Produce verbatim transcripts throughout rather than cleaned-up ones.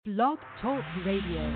Blog Talk Radio.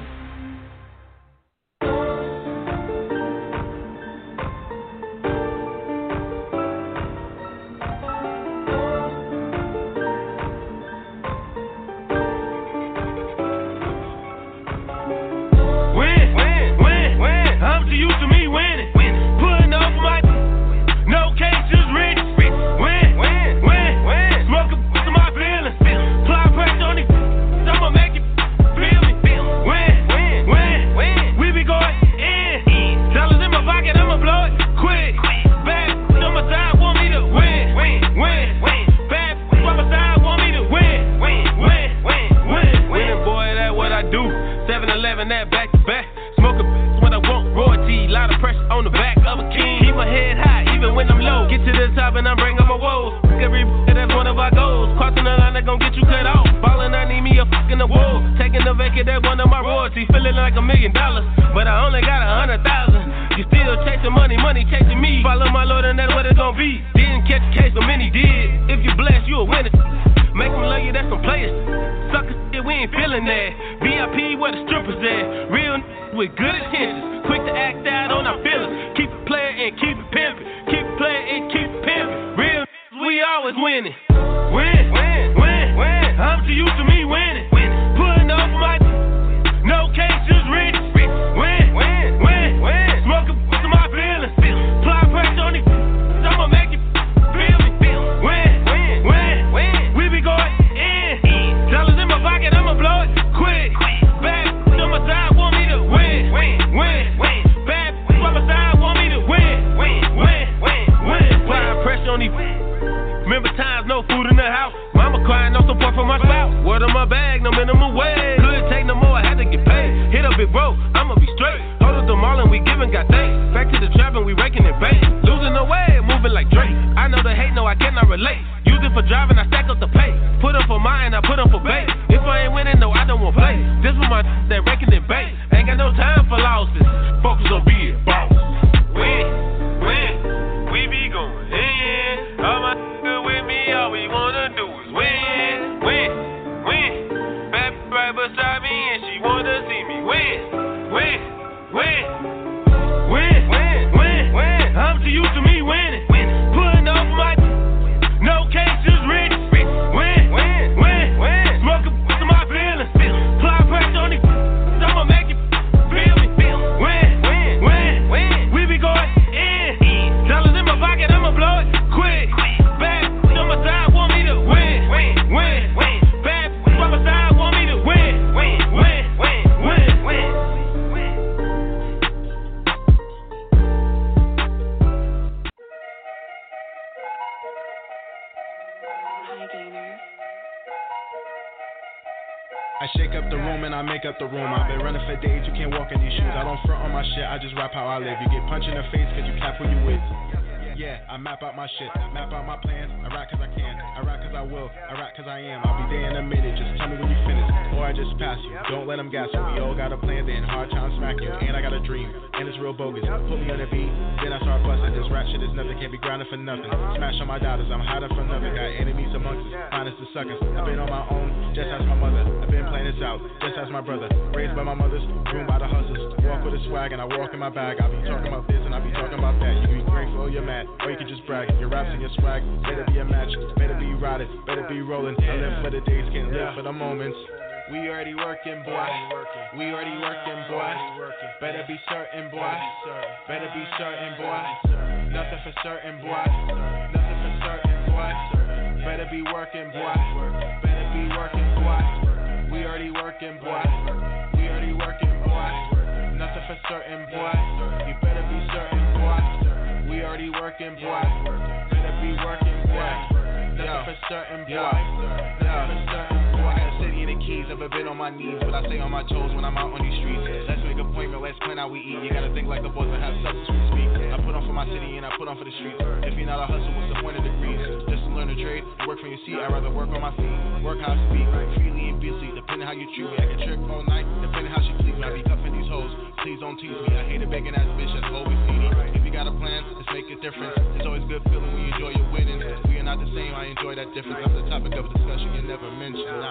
I shake up the room and I make up the room. I've been running for days, you can't walk in these shoes. I don't front on my shit, I just rap how I live. You get punched in the face cause you cap who you with. Yeah, I map out my shit, map out my plans. I rap cause I can, I rap cause I will, I rap cause I am. I'll be there in a minute, just tell me when you finish, or I just pass you. Don't let them gas you, we all got a plan, then hard time smack you. And I got a dream, and it's real bogus. Put me on the beat, then I start busting. This rap shit is nothing, can't be grounded for nothing. Smash on my daughters, I'm hiding from nothing. Got enemies amongst us, minus the suckers. I've been on my own, just as my mother. I've been playing this out, just as my brother. Raised by my mothers, groomed by the hustlers. Walk with a swag and I walk in my bag. I'll be talking about this and I'll be talking about that. You can be grateful or you're mad, or you can just brag. Your raps and your swag, better be a match, better be riding, better be rolling. I live for the days, can't live for the moments. We already working, boy. We already working, boy. Better be certain, boy. Better be certain, boy. Nothing for certain, boy. Nothing for certain, boy. Better be working, boy. Better be working, boy. We already working, boy. We already working, boy. Nothing for certain, boy. You better be certain, boy. We already working, boy. Better be working, boy. Nothing for certain, boy. Nothing for certain, boy. I got a city in the keys, never been on my knees, but I stay on my toes when I'm out on these streets. Let's make an appointment, let's plan how we eat. You gotta think like a boss and have substance when you speak. I put on for my city and I put on for the streets. If you're not a hustle, what's the point of degrees? Just to learn a trade, work from your seat. I'd rather work on my feet, work how I speak, freely and busy, depending how you treat me. I can trick all night, depending how she please me. I be cuffing these hoes, please don't tease me. I hate a begging ass bitch that's always needy. If you got a plan, let's make a difference. It's always good feeling when you enjoy your winnings. We are not the same, I enjoy that difference. I'm the topic of discussion you never mentioned, nah.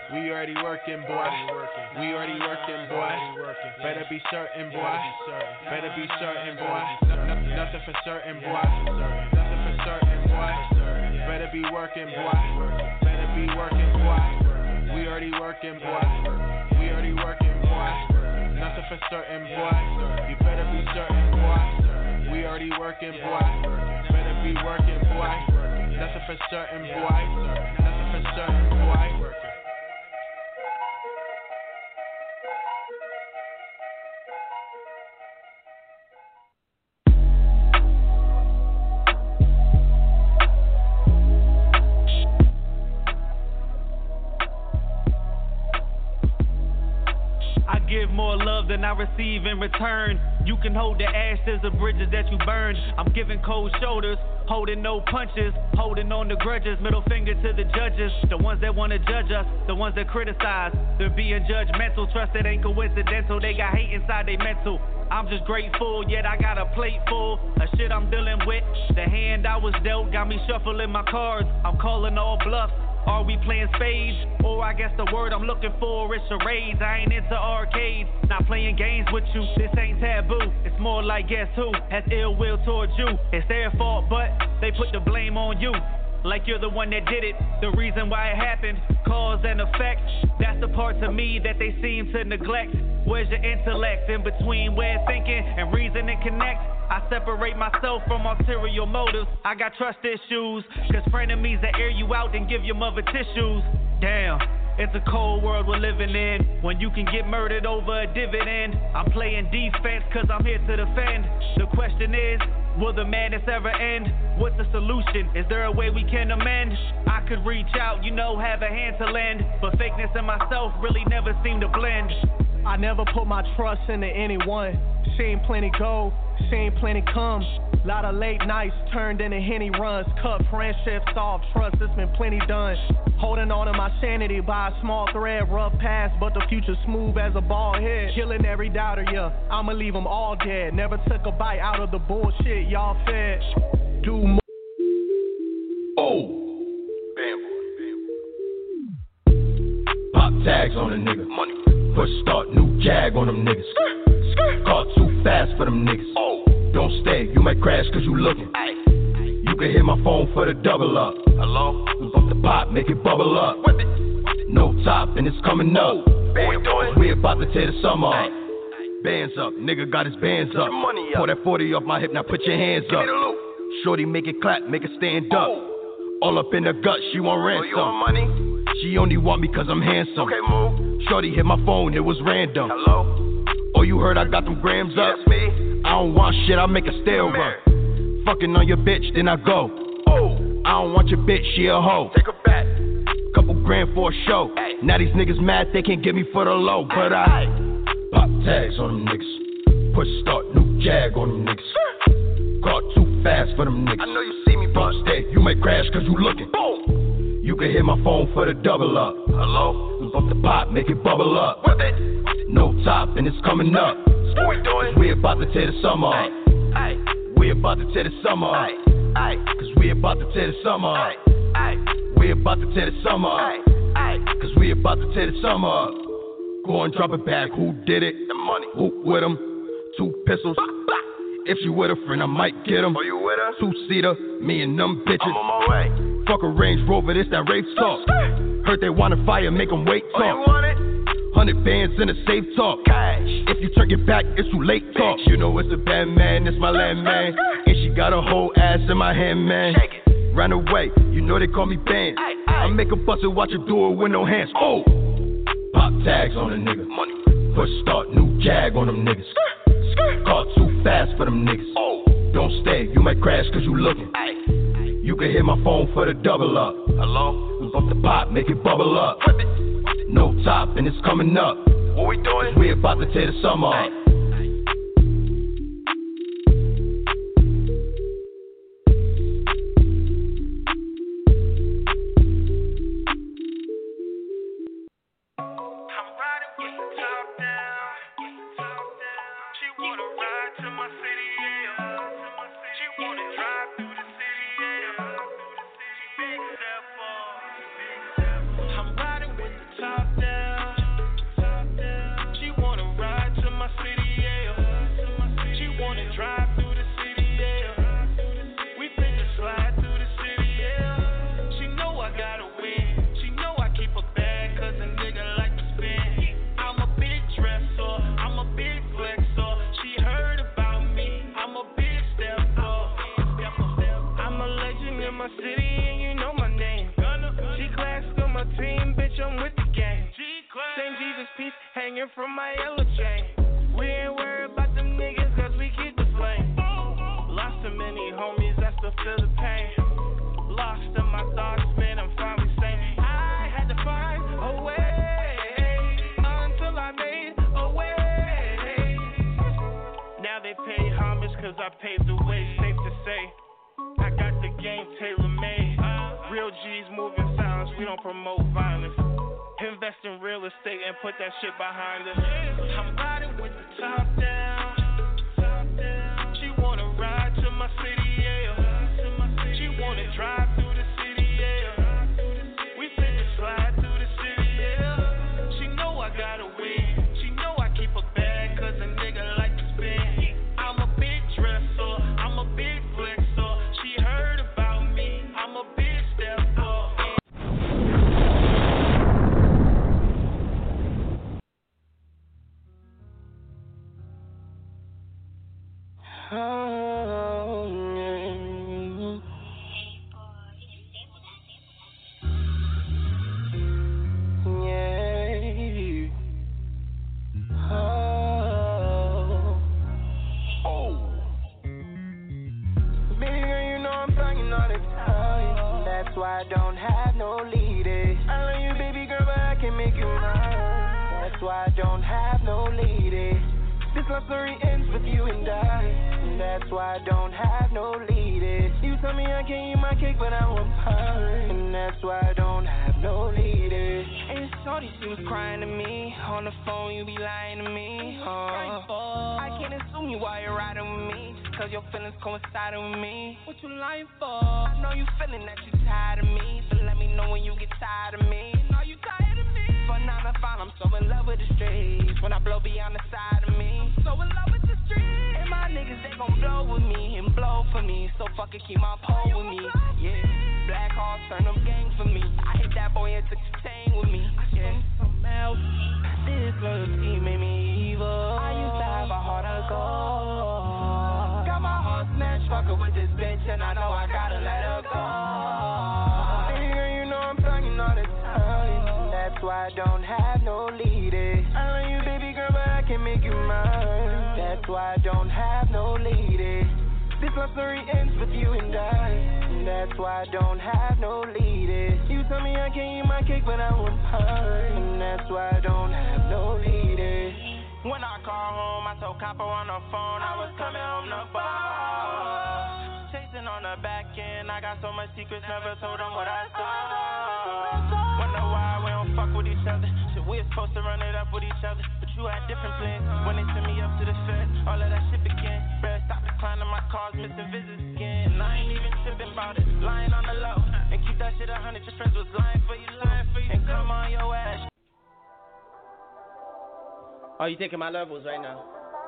We already working, boy. We already working, boy. Better be certain, boy. Better be certain, boy. Nothing for certain, boy. Nothing for certain, boy. Better be working, boy. Better be working, boy. We already working, boy. We already working, boy. Nothing for certain, boy. You better be certain, boy. We already working, boy. Better be working, boy. Nothing for certain, boy. Nothing for certain, boy. Give more love than I receive in return. You can hold the ashes of bridges that you burned. I'm giving cold shoulders, holding no punches, holding on to grudges. Middle finger to the judges, the ones that want to judge us, the ones that criticize. They're being judgmental, trust it ain't coincidental. They got hate inside they mental. I'm just grateful, yet I got a plate full of shit I'm dealing with. The hand I was dealt got me shuffling my cards. I'm calling all bluffs. Are we playing spades? Or I guess the word I'm looking for is charades. I ain't into arcades, not playing games with you. This ain't taboo, it's more like guess who has ill will towards you. It's their fault, but they put the blame on you. Like you're the one that did it, the reason why it happened. Cause and effect, that's the parts of me that they seem to neglect. Where's your intellect? In between where thinking and reasoning connect, I separate myself from ulterior motives. I got trust issues, cause frenemies that air you out and give your mother tissues. Damn, it's a cold world we're living in, when you can get murdered over a dividend. I'm playing defense cause I'm here to defend. The question is, will the madness ever end? What's the solution? Is there a way we can amend? I could reach out, you know, have a hand to lend, but fakeness and myself really never seem to blend. I never put my trust into anyone. Seen plenty go, seen plenty come. Lot of late nights turned into Henny runs. Cut friendships off, trust, it's been plenty done. Holding on to my sanity by a small thread. Rough past, but the future smooth as a ball head. Killing every doubter, yeah, I'ma leave them all dead. Never took a bite out of the bullshit y'all fed. Do more. Oh, bam, boy. Pop tags on a nigga. Money. Push start, new jag on them niggas. Car too fast for them niggas. Oh. Don't stay, you might crash cause you looking. Aye. You can hit my phone for the double up. Hello? Bump the pop, make it bubble up. Whip it. No top and it's coming up. Bam, we about to tear the summer up. Bands up, nigga got his bands up. Money up. Pour that forty off my hip, now put your hands up. Shorty make it clap, make it stand up. Oh. All up in her gut, she want ransom. Oh, you want money? She only want me cause I'm handsome. Okay, move. Shorty hit my phone, it was random. Hello? Oh, you heard I got them grams up? Yes, me. I don't want shit, I make a stale run. Fucking on your bitch, then I go. Oh, I don't want your bitch, she a hoe. Take her back. Couple grand for a show. Ay. Now these niggas mad, they can't get me for the low. But I pop tags on them niggas. Push start, new jag on them niggas. Car too fast for them niggas. I know you see me, but don't stay, you might crash cause you looking. Boom. You can hit my phone for the double up. Hello? Bump the pop, make it bubble up. Whip it. No top and it's coming up. What we doing? We about to tear the summer up. Aye. We about to tear the summer up. Aye. Cause we about to tear the summer up. Aye. We about to tear the summer up. Aye. Cause we about to tear the summer up. Go and drop it back. Who did it? The money. Who with him? Two pistols. Bah, bah. If she with a friend, I might get him. Oh, you with her? Two-seater, me and them bitches. I'm on my way. Fuck a Range Rover, this that rape talk. Heard they want a fire, make them wait talk. Oh, you want it? Hundred bands in a safe talk. Cash. If you turn your back, it's too late talk. You know it's a bad man, it's my land man. And she got a whole ass in my hand, man. Shake it. Ran away, you know they call me Band. I make a bust and watch her do it with no hands. Oh, pop tags on a nigga. Money. Push start, new jag on them niggas. Car too fast for them niggas. Oh, don't stay, you might crash cause you looking. Aye. You can hit my phone for the double up. Hello? Bump the pop, make it bubble up. Whip it. No top and it's coming up. What we doing? We about to tear the summer up. Aye. Top this piece hanging from my yellow chain. We ain't worried about them niggas cause we keep the flame. Lost so many homies, I still feel the pain. Lost in my thoughts, man, I'm finally saying I had to find a way until I made a way. Now they pay homage cause I paved the way. Safe to say, I got the game tailor-made. Real G's moving silence, we don't promote violence. Invest in real estate and put that shit behind us. I'm riding with the top down. She wanna ride to my city, yeah. She wanna drive through the city, yeah. We finna slide through the city, yeah. She know I gotta win. She know I keep a bag cause a nigga like to spend. I'm a big dresser, I'm a big flexer. She heard about me, I'm a big stepper. Oh, yeah. Yeah. Oh. Oh. Baby girl, you know I'm talking all the time. That's why I don't have no lady. I love you, baby girl, but I can make you mine. That's why I don't have no lady. This love story ends with you and I. That's why I don't have no lady. You tell me I can't eat my cake, but I want pie. And that's why I don't have no lady. And shorty, she was crying to me. On the phone, you be lying to me. Uh, I can't assume you while you're riding with me. Just cause your feelings coinciding with me. What you lying for? I know you feeling that you tired of me. So let me know when you get tired of me. Are you tired of me? For nine to five, I'm so in love with the streets. When I blow beyond the side of me, so in love with the streets. And my niggas, they gon' blow with me and blow for me. So fucking keep my pole with me. Yeah, black horse, turn them gang for me. I hit that boy and took the chain with me. Yeah, something else. This loyalty made me evil. I used to have a heart of gold. Got my heart snatched, fucking with this bitch, and I know I gotta let her go. Baby girl, you know I'm talking all the time. That's why I don't have no lady. I love you, baby girl, but I can make you mine. That's why I don't have no lady. This love story ends with you and I. That's why I don't have no lady. You tell me I can't eat my cake, but I want pie. And that's why I don't have no lady. When I call home, I told Capo on the phone I was coming home to fall. Chasing on the back end, I got so much secrets, never told them what I saw. Wonder why we don't fuck with each other. Shit, we're supposed to run it up with each other, but you had different plans. When they sent me up to the fed, all of that shit began. Better stop declining my calls, missing visits again. I ain't even tripping about it, lying on the low. And keep that shit a hundred, your friends was lying for you, lying for you. And come on your ass. Are you taking my levels right now?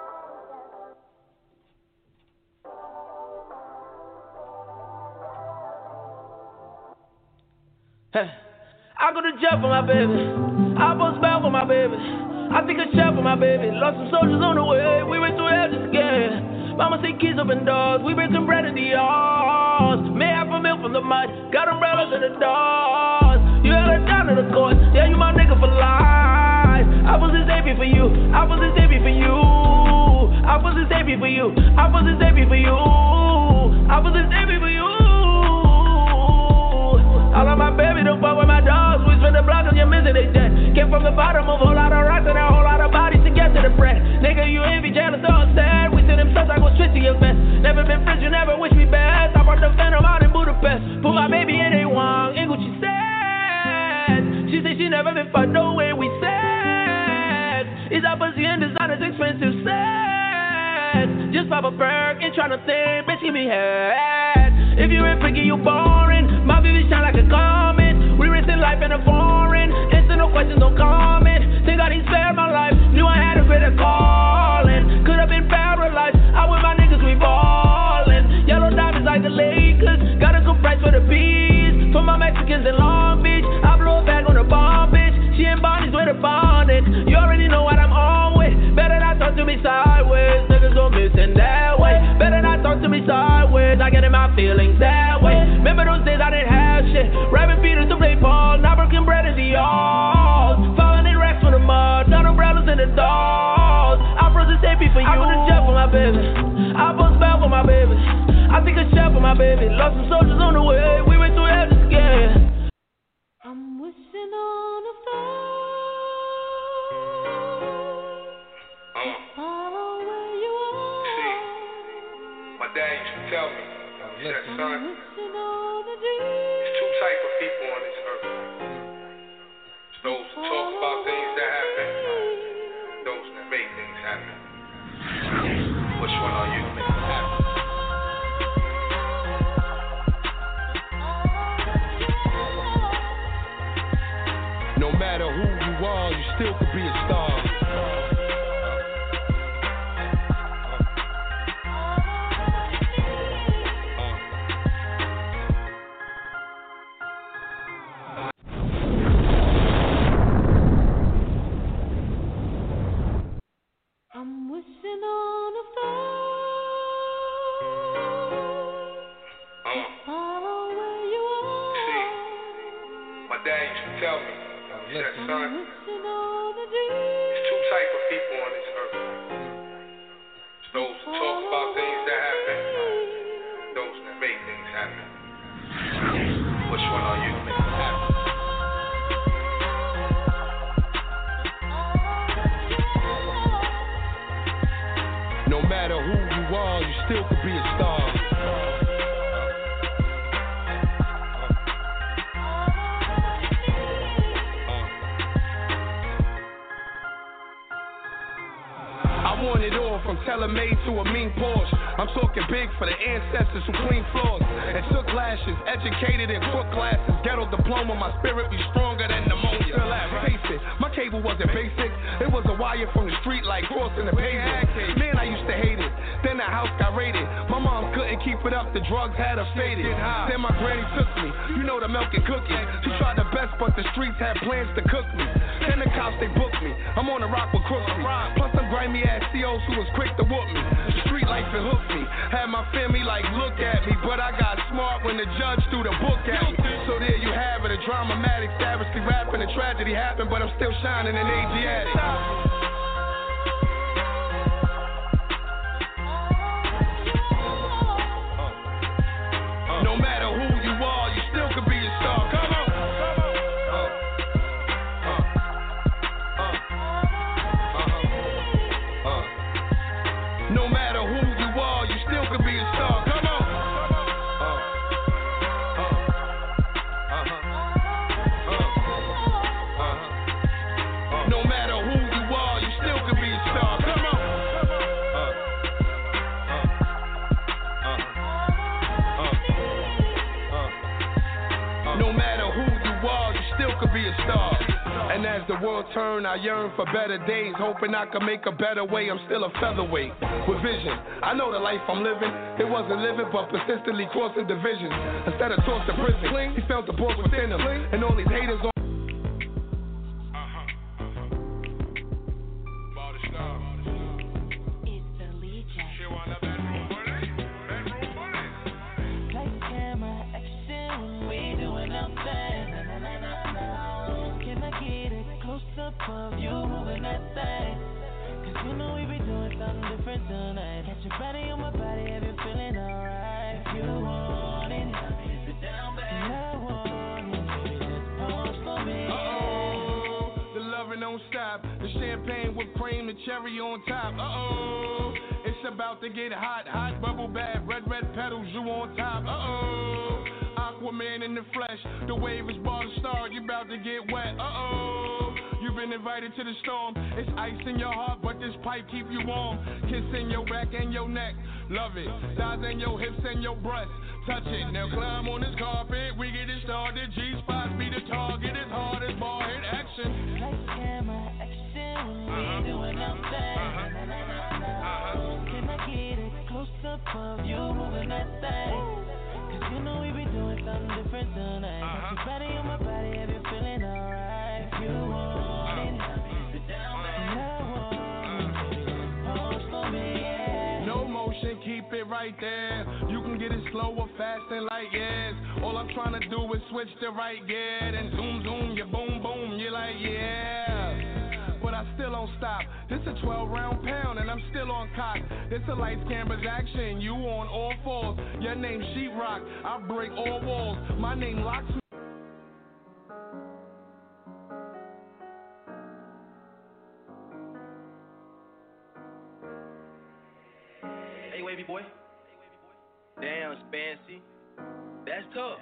Hey. I go to jail for my baby. I post bail for my baby. I take a shot for my baby. Lost some soldiers on the way. We went through hell just again. Mama say kids open doors. We bring some bread in the yards. May have a milk from the mud. Got umbrellas in the doors. You held her down to the court. Yeah, you my nigga for life. I was his baby for you. I was his baby for you. I was his baby for you. I was his baby for you. I was his baby for you. All of my baby don't fuck with my dogs. We spin the block cause you're missing they dead. Came from the bottom of a whole lot of rocks and a whole lot of bodies to get to the bread. Nigga, you envy, jealous, so upset. We see them stuff, I go straight to your vest. Never been friends, you never wish me best. I brought the Phantom out in Budapest. Put my baby in A one, ain't what she said. She said she never been fucked no way we said. It's opposite and designer's expensive set. Just pop a perk and tryna think, bitch, give me head. If you ain't freaky, you boring. My baby shine like a comet. We racing life in a foreign. Answer no questions, no comment. Think God he spared my life. Knew I had a greater calling. Could've been paralyzed. I with my niggas, we ballin'. Yellow diamonds like the Lakers. Got a good price for the bees. For my Mexicans in Long Beach. I blow a bag on the bomb, bitch. She and Bonnie's with a bonnet. You already know what I'm on with. Better not talk to me sideways. Niggas gon' miss in that way. Better not talk to me sideways. I get in my feelings that way. Remember those days I didn't have shit. Rapping Peters to play Paul. Not broken bread in the yards. Falling in racks for the mud. in the doors. I froze the safety for you. I put a jet for my baby. I put a spell for my baby. I take a shot for my baby. Lost some soldiers on the way. We went through hell to scare. I'm wishing on a star. Uh. Follow where you are. See, my dad used to tell me, he said, son, there's two types of people on this earth. It's those who talk about things that happen, those that make things happen. Which one are you? No matter who you are, you still could be a star. I'm wishing on a star. Uh. Follow where you are. See, my dad used to tell me, he said, son, there's two types of people on this earth. It's those who talk about things that happen, those that make things happen. Which one are you? No matter who you are, you still could be a star. I want it all, from tailor-made to a mean Porsche. I'm talking big for the ancestors who clean floors and took lashes, educated in cook classes, ghetto diploma. My spirit be stronger than pneumonia. Still at, face it, my cable wasn't basic. It was a wire from the street like crossing the pavement. Man, I used to hate it. Then the house got raided. My mom couldn't keep it up. The drugs had her faded. Then my granny took me. You know the milk and cookies. She tried her best, but the streets had plans to cook me. Then the cops, they booked me. I'm on the rock with Crooksy. Plus some grimy ass C Os who was quick to whoop me. The street life it hooked me. Had my family like look at me, but I got smart when the judge threw the book at me. So there you have it, a dramatic, savagely rapping. A tragedy happened, but I'm still shining in Asiatic. No matter who you are, you still could be a star. Come on. No matter who you are, you still could be a star. Come on. No matter who you are, you still could be a star. Come on. No matter who you are, you still could be a star. And as the world turn, I yearn for better days, hoping I can make a better way. I'm still a featherweight with vision. I know the life I'm living, it wasn't living, but persistently crossing divisions. Instead of tossed to prison, he felt the boss within him, and all these haters on. Of you moving that thing, cause you know we be doing something different tonight. Catch your body on my body, have you feeling alright? If you want it, sit down, baby. I want it, baby, just pause for me. Uh-oh, the loving don't stop. The champagne with cream, the cherry on top. Uh-oh, it's about to get hot, hot bubble bath, red, red petals, you on top. Uh-oh, Aquaman in the flesh, the wave is about to start, you about to get wet. Uh-oh, you've been invited to the storm. It's ice in your heart, but this pipe keep you warm. Kiss in your back and your neck, love it. Thighs in your hips and your breast, touch it. Now climb on this carpet, we get it started. G-spots be the target, as hard as ball hit action. Lights, camera, action, when we doing our thing. Can I get a close-up of you moving that thing? Cause you know we be doing something different tonight. Catch your body on my body, have you feeling alright? If you want it, sit down, baby. I want it, baby, pause for me, yeah. No motion, keep it right there. You can get it slow or fast in light years. All I'm trying to do is switch to right gear. Then zoom, zoom, you boom, boom, you're like, yeah. But I still don't stop. This a twelve round pound and I'm still on cock. This a lights, cameras, action. You on all fours. Your name Sheetrock. I break all walls. My name Locks. Hey, wavy boy. Damn, Spancy. That's tough.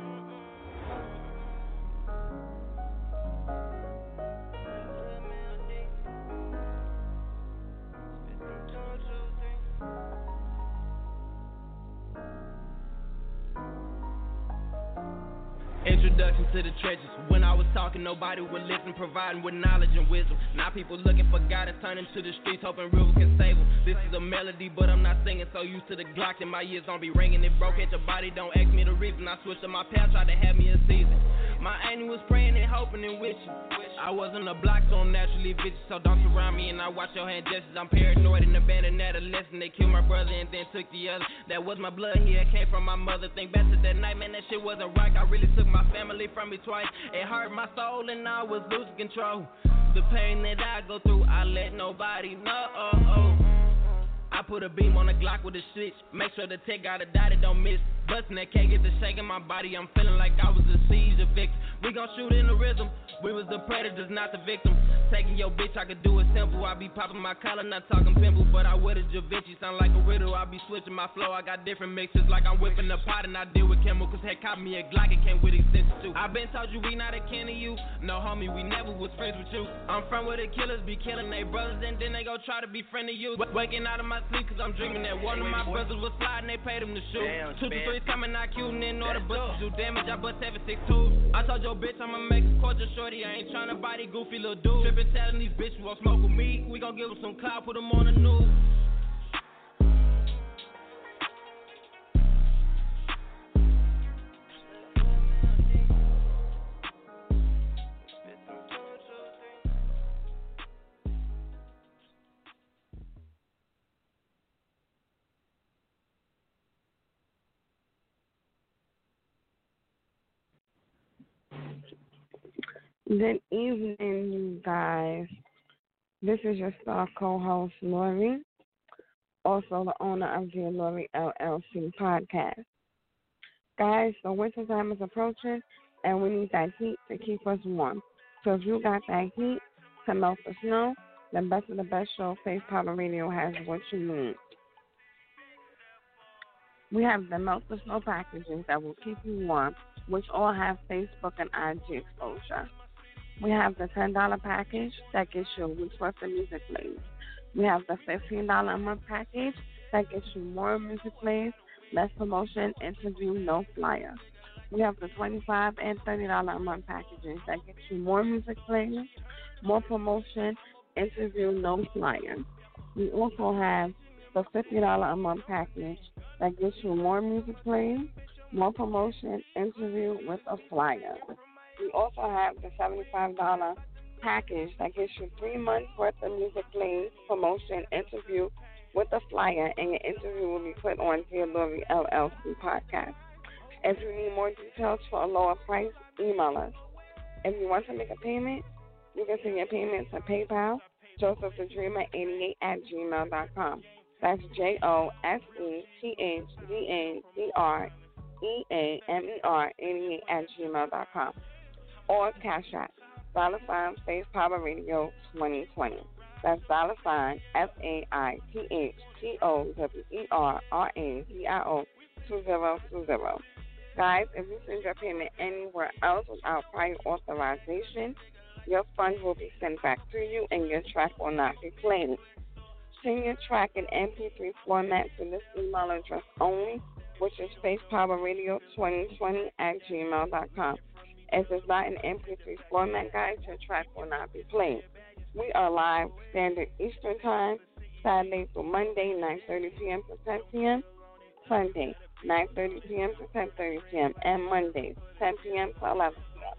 Introduction to the treasures. When I was talking, nobody would listen, providing with knowledge and wisdom. Now people looking for guidance, turning to the streets, hoping River can save them. This is a melody, but I'm not singing, so used to the Glock and my ears don't be ringing. It broke at your body, don't ask me the reason. I switched to my path, tried to have me a season. My auntie was praying and hoping and wishing. I wasn't a block, so I'm naturally vicious. So don't surround me and I watch your hand gestures. I'm paranoid and abandoned adolescent. They killed my brother and then took the other. That was my blood here, it came from my mother. Think back to that night, man, that shit wasn't right. I really took my family from me twice. It hurt my soul and I was losing control. The pain that I go through, I let nobody know. Oh, oh. I put a beam on the Glock with a switch. Make sure the tech got a dot, it don't miss. Bustin' that can't get the shake in my body. I'm feeling like I was a seizure victim. We gon' shoot in the rhythm. We was the predators, not the victim. Taking your bitch, I could do it simple. I be popping my collar, not talking pimple. But I wear the Da Vinci, sound like a riddle. I be switching my flow. I got different mixes, like I'm whipping the pot and I deal with chemicals. Heck, cop me a Glock, it came with extensions too. I been told you we not akin to you. No, homie, we never was friends with you. I'm from where the killers be killing their brothers and then they go try to be friend of you. Waking out of my sleep cause I'm dreaming that one of my brothers was sliding, they paid him to shoot. Damn, two to three coming out cute in order, but to do damage, I bust seven six two. I told your bitch I'ma make a cordial shorty. I ain't tryna body goofy little dude. Trippin' telling these bitches won't smoke with me. We gon' give them some clout, put them on the news. Good evening, you guys. This is your star co-host, Lori, also the owner of the Lori L L C podcast. Guys, the winter time is approaching, and we need that heat to keep us warm. So if you got that heat to melt the snow, the best of the best show, Face Power Radio, has what you need. We have the Melt the Snow packages that will keep you warm, which all have Facebook and I G exposure. We have the ten dollars package that gets you a week's worth of music plays. We have the fifteen dollars a month package that gets you more music plays, less promotion, interview, no flyer. We have the twenty-five dollars and thirty dollars a month packages that get you more music plays, more promotion, interview, no flyer. We also have the fifty dollars a month package that gets you more music plays, more promotion, interview with a flyer. We also have the seventy-five dollars package that gets you three months worth of music plays, promotion, interview with a flyer, and your interview will be put on the Lori L L C podcast. If you need more details for a lower price, email us. If you want to make a payment, you can send your payment to PayPal, Joseph the Dreamer eighty-eight at gmail dot com. That's J O S E T H D A D R E A M E R eighty-eight at gmail dot com. Or Cash App, dollar sign Face Power Radio twenty twenty. That's dollar sign F A I T H T O W E R R A D I O two zero two zero. Guys, if you send your payment anywhere else without prior authorization, your funds will be sent back to you and your track will not be played. Send your track in M P three format to this email address only, which is Face Power Radio twenty twenty at gmail dot com. If it's not in M P three format, guys, your track will not be played. We are live standard Eastern Time, Saturday through Monday, nine thirty p.m. to ten p.m., Sunday, nine thirty p.m. to ten thirty p.m., and Monday, ten p.m. to eleven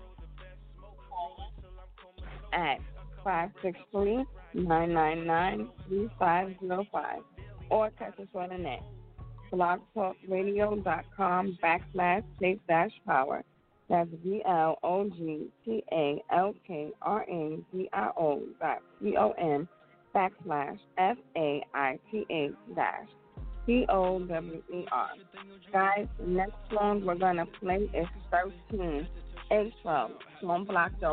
p.m. at five six three, nine nine nine, three five zero five or catch us on the net, blogtalkradio.com backslash safe dash power. That's B L O G T A L K R A D I O dot C O M backslash F A I T H dash P O W E R. Guys, the next song we're going to play is thirteen A twelve. Don't block your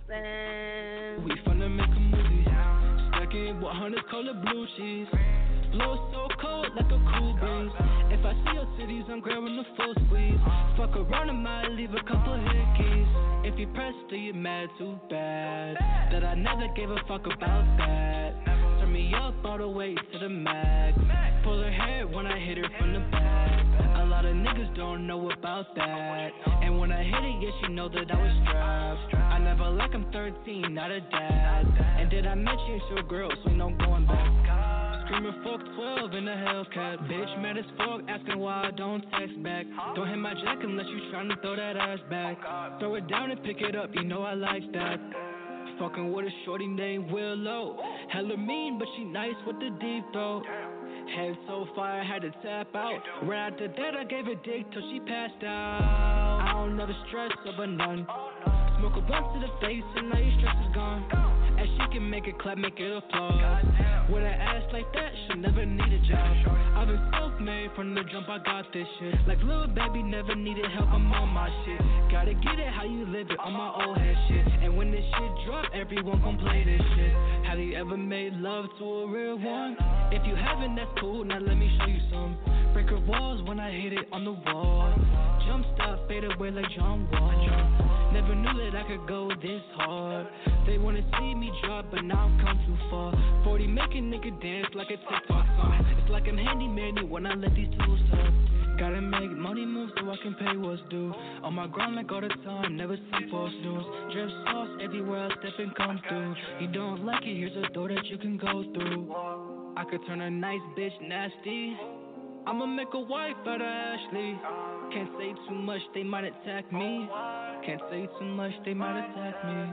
blessings. We finna make a movie. Stacking one hundred color blue cheese. Blow so cold like a cool breeze. If I see your titties, I'm grabbing the full squeeze. Fuck around, I might leave a couple hickeys. If you press, do you mad too bad? That I never gave a fuck about that. Turn me up all the way to the max. Pull her hair when I hit her from the back. A lot of niggas don't know about that. And when I hit it, yeah, she know that I was strapped. I never like I'm thirteen, not a dad. And did I mention to a girl, so no going back. Screaming fuck twelve in a Hellcat. Bitch mad as fuck, asking why I don't text back. Don't hit my jack unless you tryna throw that ass back. Throw it down and pick it up, you know I like that. Fucking with a shorty named Willow. Hella mean, but she nice with the deep throat. Head so fire, had to tap out. Right after that, I gave her dick till she passed out. I don't know the stress of a nun. Smoke a blunt to the face and now your stress is gone. And she can make it clap, make it applause. With an ass like that, she'll never need a job. I've been self-made from the jump, I got this shit. Like little baby, never needed help, I'm on my shit. Gotta get it how you live it, on my old head shit. And when this shit drop, everyone gon' play this shit. Have you ever made love to a real one? If you haven't, that's cool, now let me show you some. Break her walls when I hit it on the wall. Jump stop, fade away like John Wall. Never knew that I could go this hard. They wanna see me drop, but now I've come too far. forty make a nigga dance like a TikTok song. It's like I'm handyman when I let these tools talk. Gotta make money move so I can pay what's due. On my grind like all the time, never see false news. Drip sauce everywhere I step and come through. You don't like it, here's a door that you can go through. I could turn a nice bitch nasty. I'ma make a wife out of Ashley. Can't say too much, they might attack me. Can't say too much, they might attack me.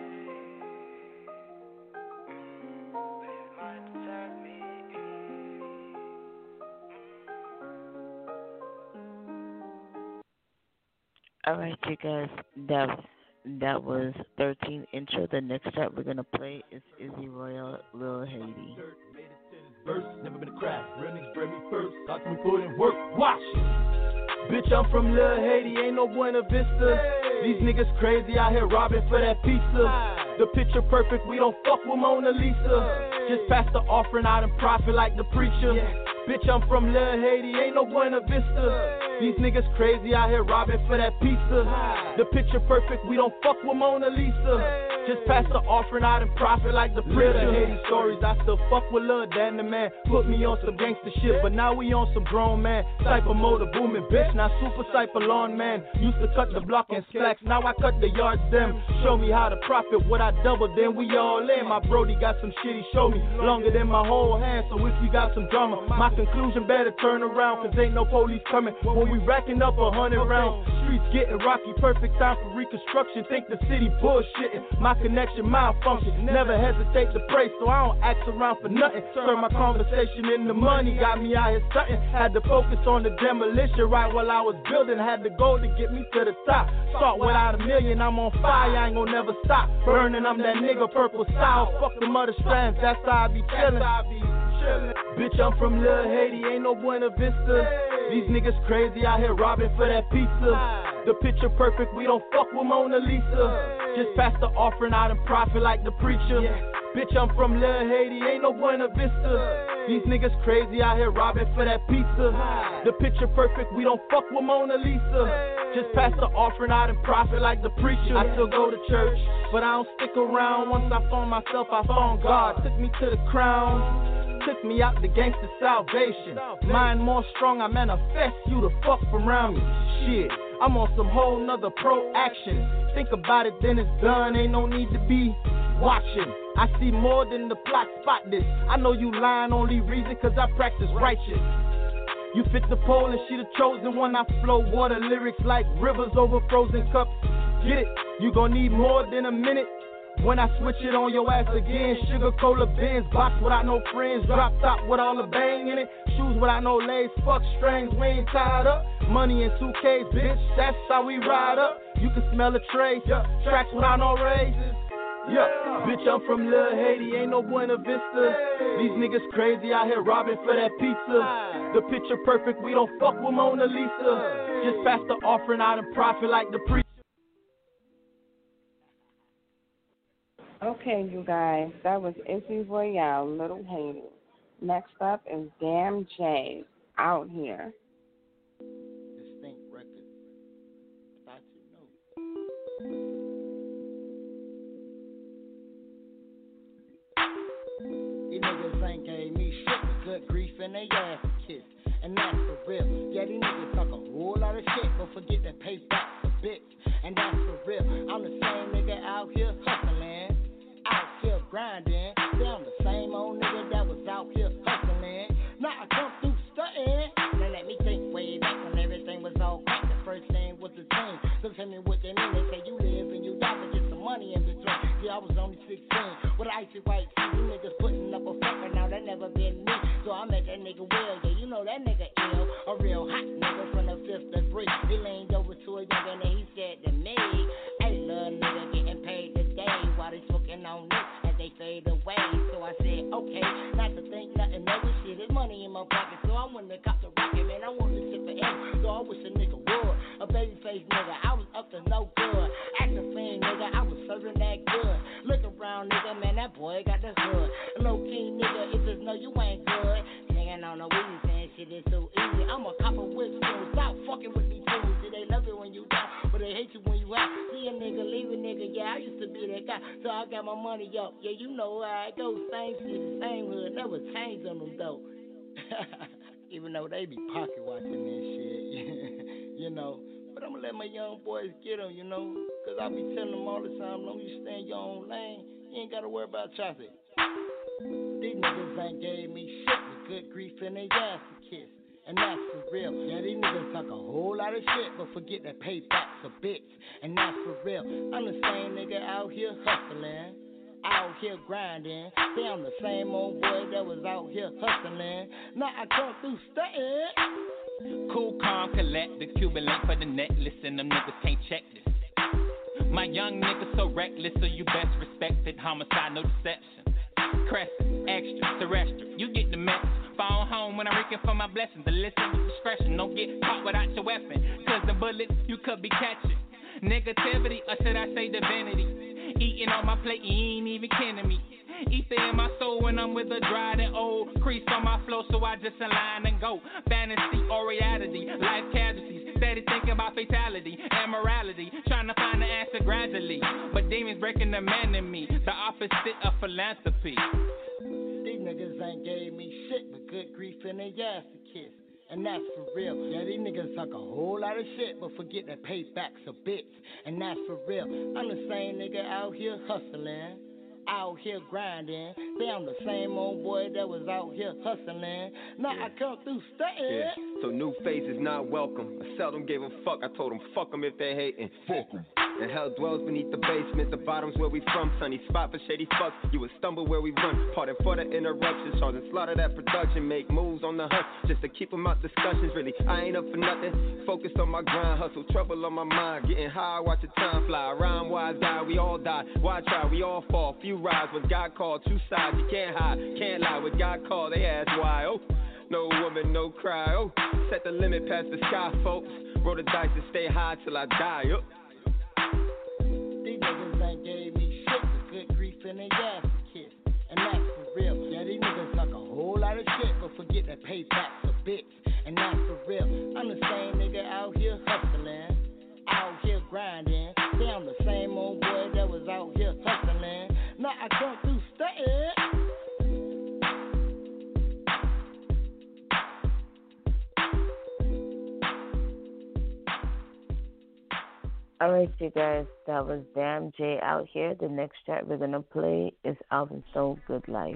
All right, you guys, that that was thirteen intro. The next track we're gonna play is Izzy Royale, Lil Haiti. Verse, never been a crack. Real niggas bring me first. Talk to me, put in work. Watch. Bitch, I'm from Lil Haiti, ain't no Buena Vista. Hey. These niggas crazy out here robbing for that pizza. The picture perfect, we don't fuck with Mona Lisa. Hey. Just pass the offering out and profit like the preacher. Yeah. Bitch, I'm from Lil Haiti, ain't no Buena Vista. These niggas crazy out here robbing for that pizza. The picture perfect, we don't fuck with Mona Lisa. Just pass the offering out and profit like the preacher. Haiti stories, I still fuck with Lil Dan the man. Put me on some gangster shit, but now we on some grown man. Cypher motor booming, bitch, now super cypher lawn man. Used to cut the block and slacks, now I cut the yards them. Show me how to profit, what I double, then we all in. My brody got some shit, he show me longer than my whole hand. So if we got some drama, my conclusion better turn around, cause ain't no police coming when we racking up a hundred rounds. Streets getting rocky, perfect time for reconstruction. Think the city bullshitting, my connection malfunction. Never hesitate to pray, so I don't ask around for nothing. Turn my conversation into money, got me out here stunting. Had to focus on the demolition right while I was building. Had the goal to get me to the top. Start without a million, I'm on fire, I ain't gonna never stop. Burning, I'm that nigga purple style. Fuck the mother strands, that's how I be feeling. Bitch, I'm from Lil Haiti, ain't no Buena Vista. These niggas crazy out here robbing for that pizza. The picture perfect, we don't fuck with Mona Lisa. Just pass the offering out and profit like the preacher. Bitch, I'm from Lil Haiti, ain't no Buena Vista. These niggas crazy out here robbing for that pizza. The picture perfect, we don't fuck with Mona Lisa. Just pass the offering out and profit like the preacher. I still go to church, but I don't stick around. Once I found myself, I found God. Took me to the crown. Took me out the gangster salvation. Mind more strong, I manifest you to fuck around me. Shit, I'm on some whole nother pro action. Think about it, then it's done. Ain't no need to be watching. I see more than the plot, spot this. I know you lying, only reason cause I practice righteous. You fit the pole and she the chosen one. I flow water lyrics like rivers over frozen cups. Get it? You gon' need more than a minute. When I switch it on your ass again, sugar cola Benz, box without no friends, drop top with all the bang in it, shoes without no lace, fuck strings, we ain't tied up, money in two K's, bitch, that's how we ride up. You can smell a trace. Yeah. Tracks without no raises. Yeah, bitch, I'm from Lil Haiti, ain't no Buena Vista. These niggas crazy out here robbing for that pizza. The picture perfect, we don't fuck with Mona Lisa. Just pass the offering out and profit like the preacher. Okay, you guys, that was Izzy Royale, Little Haiti. Next up is Damn J, Out Here. Distinct record. Thought you know. These niggas ain't gave me shit but good grief and they ass kiss. And that's for real. Yeah, these niggas talk a whole lot of shit, but forget that pay back for bitch. And that's for real. I'm the same nigga out here hustling, out here grinding. Yeah, I'm the same old nigga that was out here hustling. Now I come through stunting. Now let me think way back when everything was all crack. The first thing was the team. So tell me what they mean. They say you live and you die, but get some money in between. Yeah, I was only sixteen with an icy white tee. You niggas putting up a fucker, now that never been me. So I met that nigga Will, yeah, you know that nigga ill. A real hot nigga from the fifth degree. He leaned over to a young and he said to me, hey, little nigga getting paid today while they smoking on this as they fade away. So I said, okay, not to think nothing of this shit. There's money in my pocket, so I went to cop the rocket, man. I want this shit forever, so I wish a nigga would. A baby face nigga, I was up to no good. Acting fiend nigga, I was serving that good. Look around nigga, man, that boy got the hood. Low key nigga, it just know you ain't good. Hanging on the weed, saying shit is so easy. I'm a copper with fools, stop fucking with me fools. See, they love it when you down, but they hate you when you out. See a nigga, leave a nigga, yeah, I used to be that guy. So I got my money up, yeah, you know how it goes. Same city, same hood, never changed on them though. Even though they be pocket watching that shit, you know. But I'ma let my young boys get them, you know. Cause I be telling them all the time, long you stay in your own lane, you ain't gotta worry about traffic. These niggas ain't gave me shit with good grief and they ass to kiss. And that's for real. Yeah, these niggas talk a whole lot of shit, but forget that payback's a bitch. And that's for real. I'm the same nigga out here hustling, out here grinding. See, I'm the same old boy that was out here hustling. Now I come through stunting. Cool, calm, collect the Cuban link for the net. Listen, them niggas can't check this. My young nigga so reckless, so you best respect it. Homicide, no deception. Crescent, extra, terrestrial, you get the message. Phone home when I'm reeking for my blessings. To listen with discretion, don't get caught without your weapon. Cause the bullets you could be catching. Negativity, or should I say divinity? Eating on my plate, you ain't even kidding me. Ether in my soul when I'm with a dried and old. Crease on my flow, so I just align and go. Fantasy or reality, life casualties. Steady thinking about fatality and morality. Trying to find the answer gradually. But demons breaking the man in me. The opposite of philanthropy. These niggas ain't gave me shit but good grief and they ass to kiss. And that's for real. Yeah, these niggas talk a whole lot of shit, but forget that payback's a bitch. And that's for real. I'm the same nigga out here hustling, out here grinding. See, I'm the same old boy that was out here hustling. Now yeah. I come through stunting. Yeah. So new faces not welcome. I seldom gave a fuck. I told them fuck them if they hating. Fuck them. And hell dwells beneath the basement. The bottom's where we from. Sunny spot for shady fucks. You would stumble where we run. Pardon for the interruptions. Charge and slaughter that production. Make moves on the hunt just to keep them out discussions. Really, I ain't up for nothing. Focused on my grind. Hustle, trouble on my mind. Getting high, watch the time fly. Rhyme, why die? We all die. Why try? We all fall. Few rides when God called. Two sides, you can't hide. Can't lie. When God called, they ask why. Oh, no woman, no cry. Oh, set the limit past the sky, folks. Roll the dice and stay high till I die. Oh. These niggas ain't gave me shit with good grief and they ass to kiss. And that's for real. Yeah, these niggas talk a whole lot of shit, but forget that payback's a bitch. And that's for real. I'm the same nigga out here hustling, out here grinding. See, I'm the same old boy that was out here hustling. Now I come through stunting. All right, you guys, that was Damn J Out Here. The next track we're going to play is Alvin Soul, Good Life.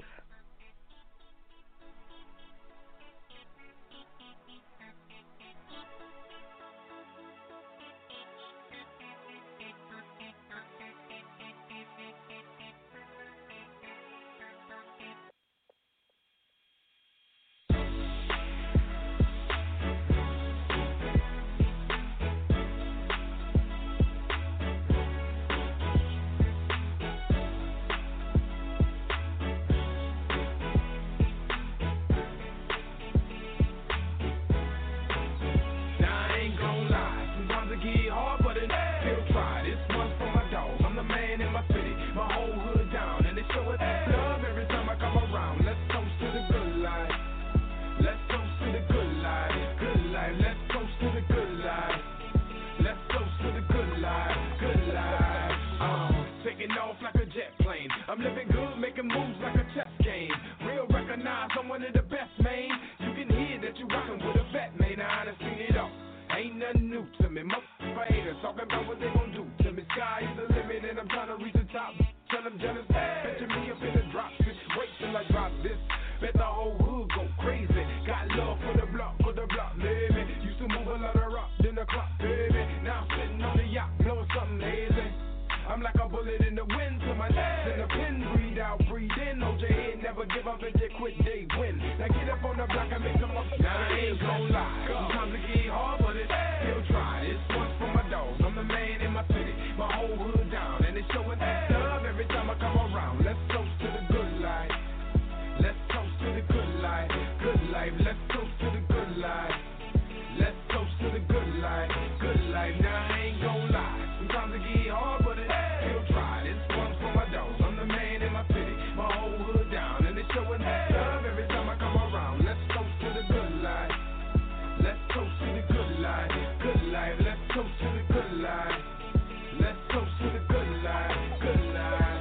realize I'm one of the best, man. You can hear that you rockin' with a vet, man. I done seen it all. Ain't nothing new to me. Motherfucker haters talking about what they gon' do to me. Sky is the limit and I'm trying to reach the top. Tell them jealous, picture me up in the drop. Bitch, wait till I drop this. Bet the whole hood go crazy. Got love for the block, for the block, baby. Used to move a lot of rock, then the clock, baby. Now I'm sitting on the yacht, blowing something hazy. I'm like a bullet in the wind to my legs and the pin. Breathe out, breathe in. Hold your head, never give up and they quit, they win. Now get up on the block and make them up. Now I ain't gon' lie. Sometimes it get hard, but it's still try. This one's for my dogs. I'm the man in my city. My whole hood down. And it's showing love every time I come around. Let's toast to the good life. Let's toast to the good life. Good life. Let's toast to the good life. Let's toast to the good life. Good life. Now I ain't gon' lie. Sometimes it get hard, but it's still try. This one's for my dogs. I'm the man in my city. My whole hood down. And it's showing love every time I come around. Let's toast to the good life. Let's toast to the good life. Good life. Let's toast to the good life. Let's toast to the good life. Good life.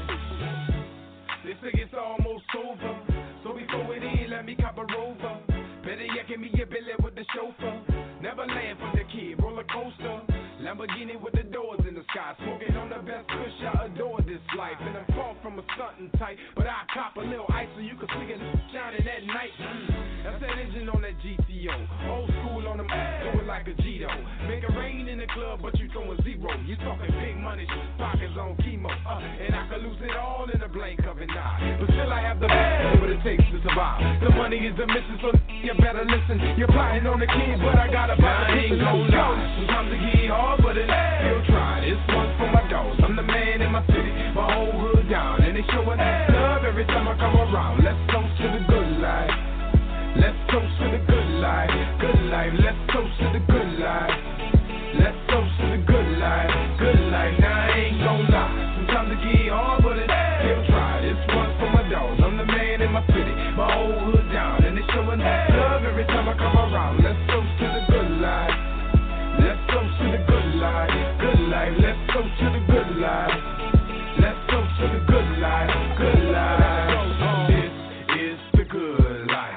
They say it's almost over. So before it end, let me cop a Rover. Better yet, give me a billet with the chauffeur. Never land for the kid, roller coaster. Lamborghini with the doors in the sky. Smoking on the best push, I adore this life. And I'm far from a stunting type, but I cop a little ice so you can see it shining at night. Mm. That's that engine on that G T O. Old school on them, do it like a Gito. Make it rain in the club, but you throwing zero. You talking big money, pockets on chemo. Uh, and I can lose it all in a blink of an eye. But still I have the best what it takes to survive. The money is the mission, so you better listen. You're plotting on the kids, but I got a buy the mission. Let's go. Sometimes it get hard, but it's still try. This one's for my dogs. I'm the man in my city, my whole hood down. And they showing love every time I come around. Let's toast to the good life. Let's toast to the good life. Good life. Let's toast to the good life. Let's toast to the good life. Good life. Now I ain't gon' lie. Sometimes it get hard, but it's still try. This one's for my dogs. I'm the man in my city, my whole hood down. And they showing love every time I come around. Let's toast to the good life. Let's toast to the good life. Good life. Let's toast to the good life. Let's toast to the good life. Good life. This is the good life.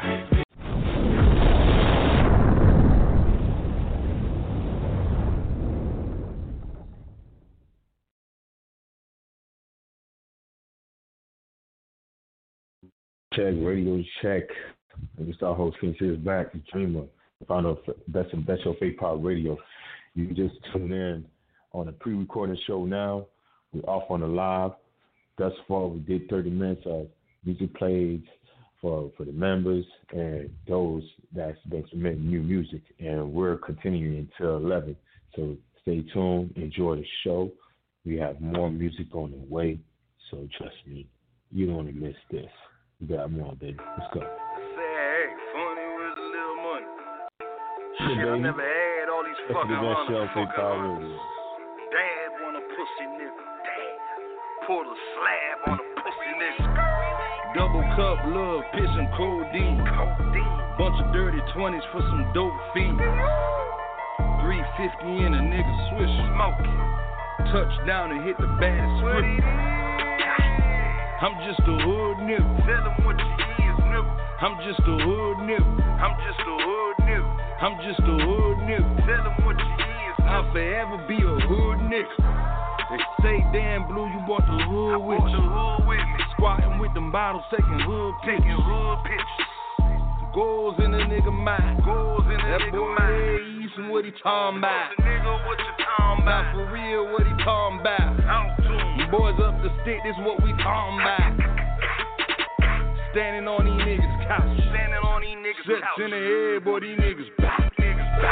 Check, radio check. And it's our host, King Sears back, the Dreamer, founder of Best and Best Show Fake Pop Radio. You can just tune in on a pre-recorded show now. We're off on the live. Thus far, we did thirty minutes of music plays for, for the members and those that's, that submit new music. And we're continuing until eleven. So stay tuned. Enjoy the show. We have more music on the way. So trust me, you don't want to miss this. We got more, baby. Let's go. Say, hey, funny with a little money. Shit, Shit, I baby. never had all these That's fucking the best show, hunters, Fake fucking Pop hunters. Radio. Dad want a pussy nigga. Dad pulled a slab on a pussy nigga. Double cup, love, piss and codeine. Codeine. Bunch of dirty twenties for some dope fiends. three fifty in a nigga swish. Smoking. Touchdown and hit the baddest strip. I'm just a hood nigga. Tell them what you is, nigga. I'm just a hood nigga. I'm just a hood nigga. I'm just a hood nigga. Tell them what you is, nigga. I'll forever be a hood nigga. They say, damn, Blue, you brought the hood I with brought you. the hood with me. Squatting with them bottles, taking hood pictures. Taking hood pictures. Goals in a nigga mind. Goals in a that nigga boy mind. East and what he talking about. The nigga, what you talking about? Not for real, what he talking about. Out to him. Boys up the stick, this what we talking about. Standing on these niggas' couch. Standing on these niggas' Sets couch. in the head, boy, these niggas back. Niggas back.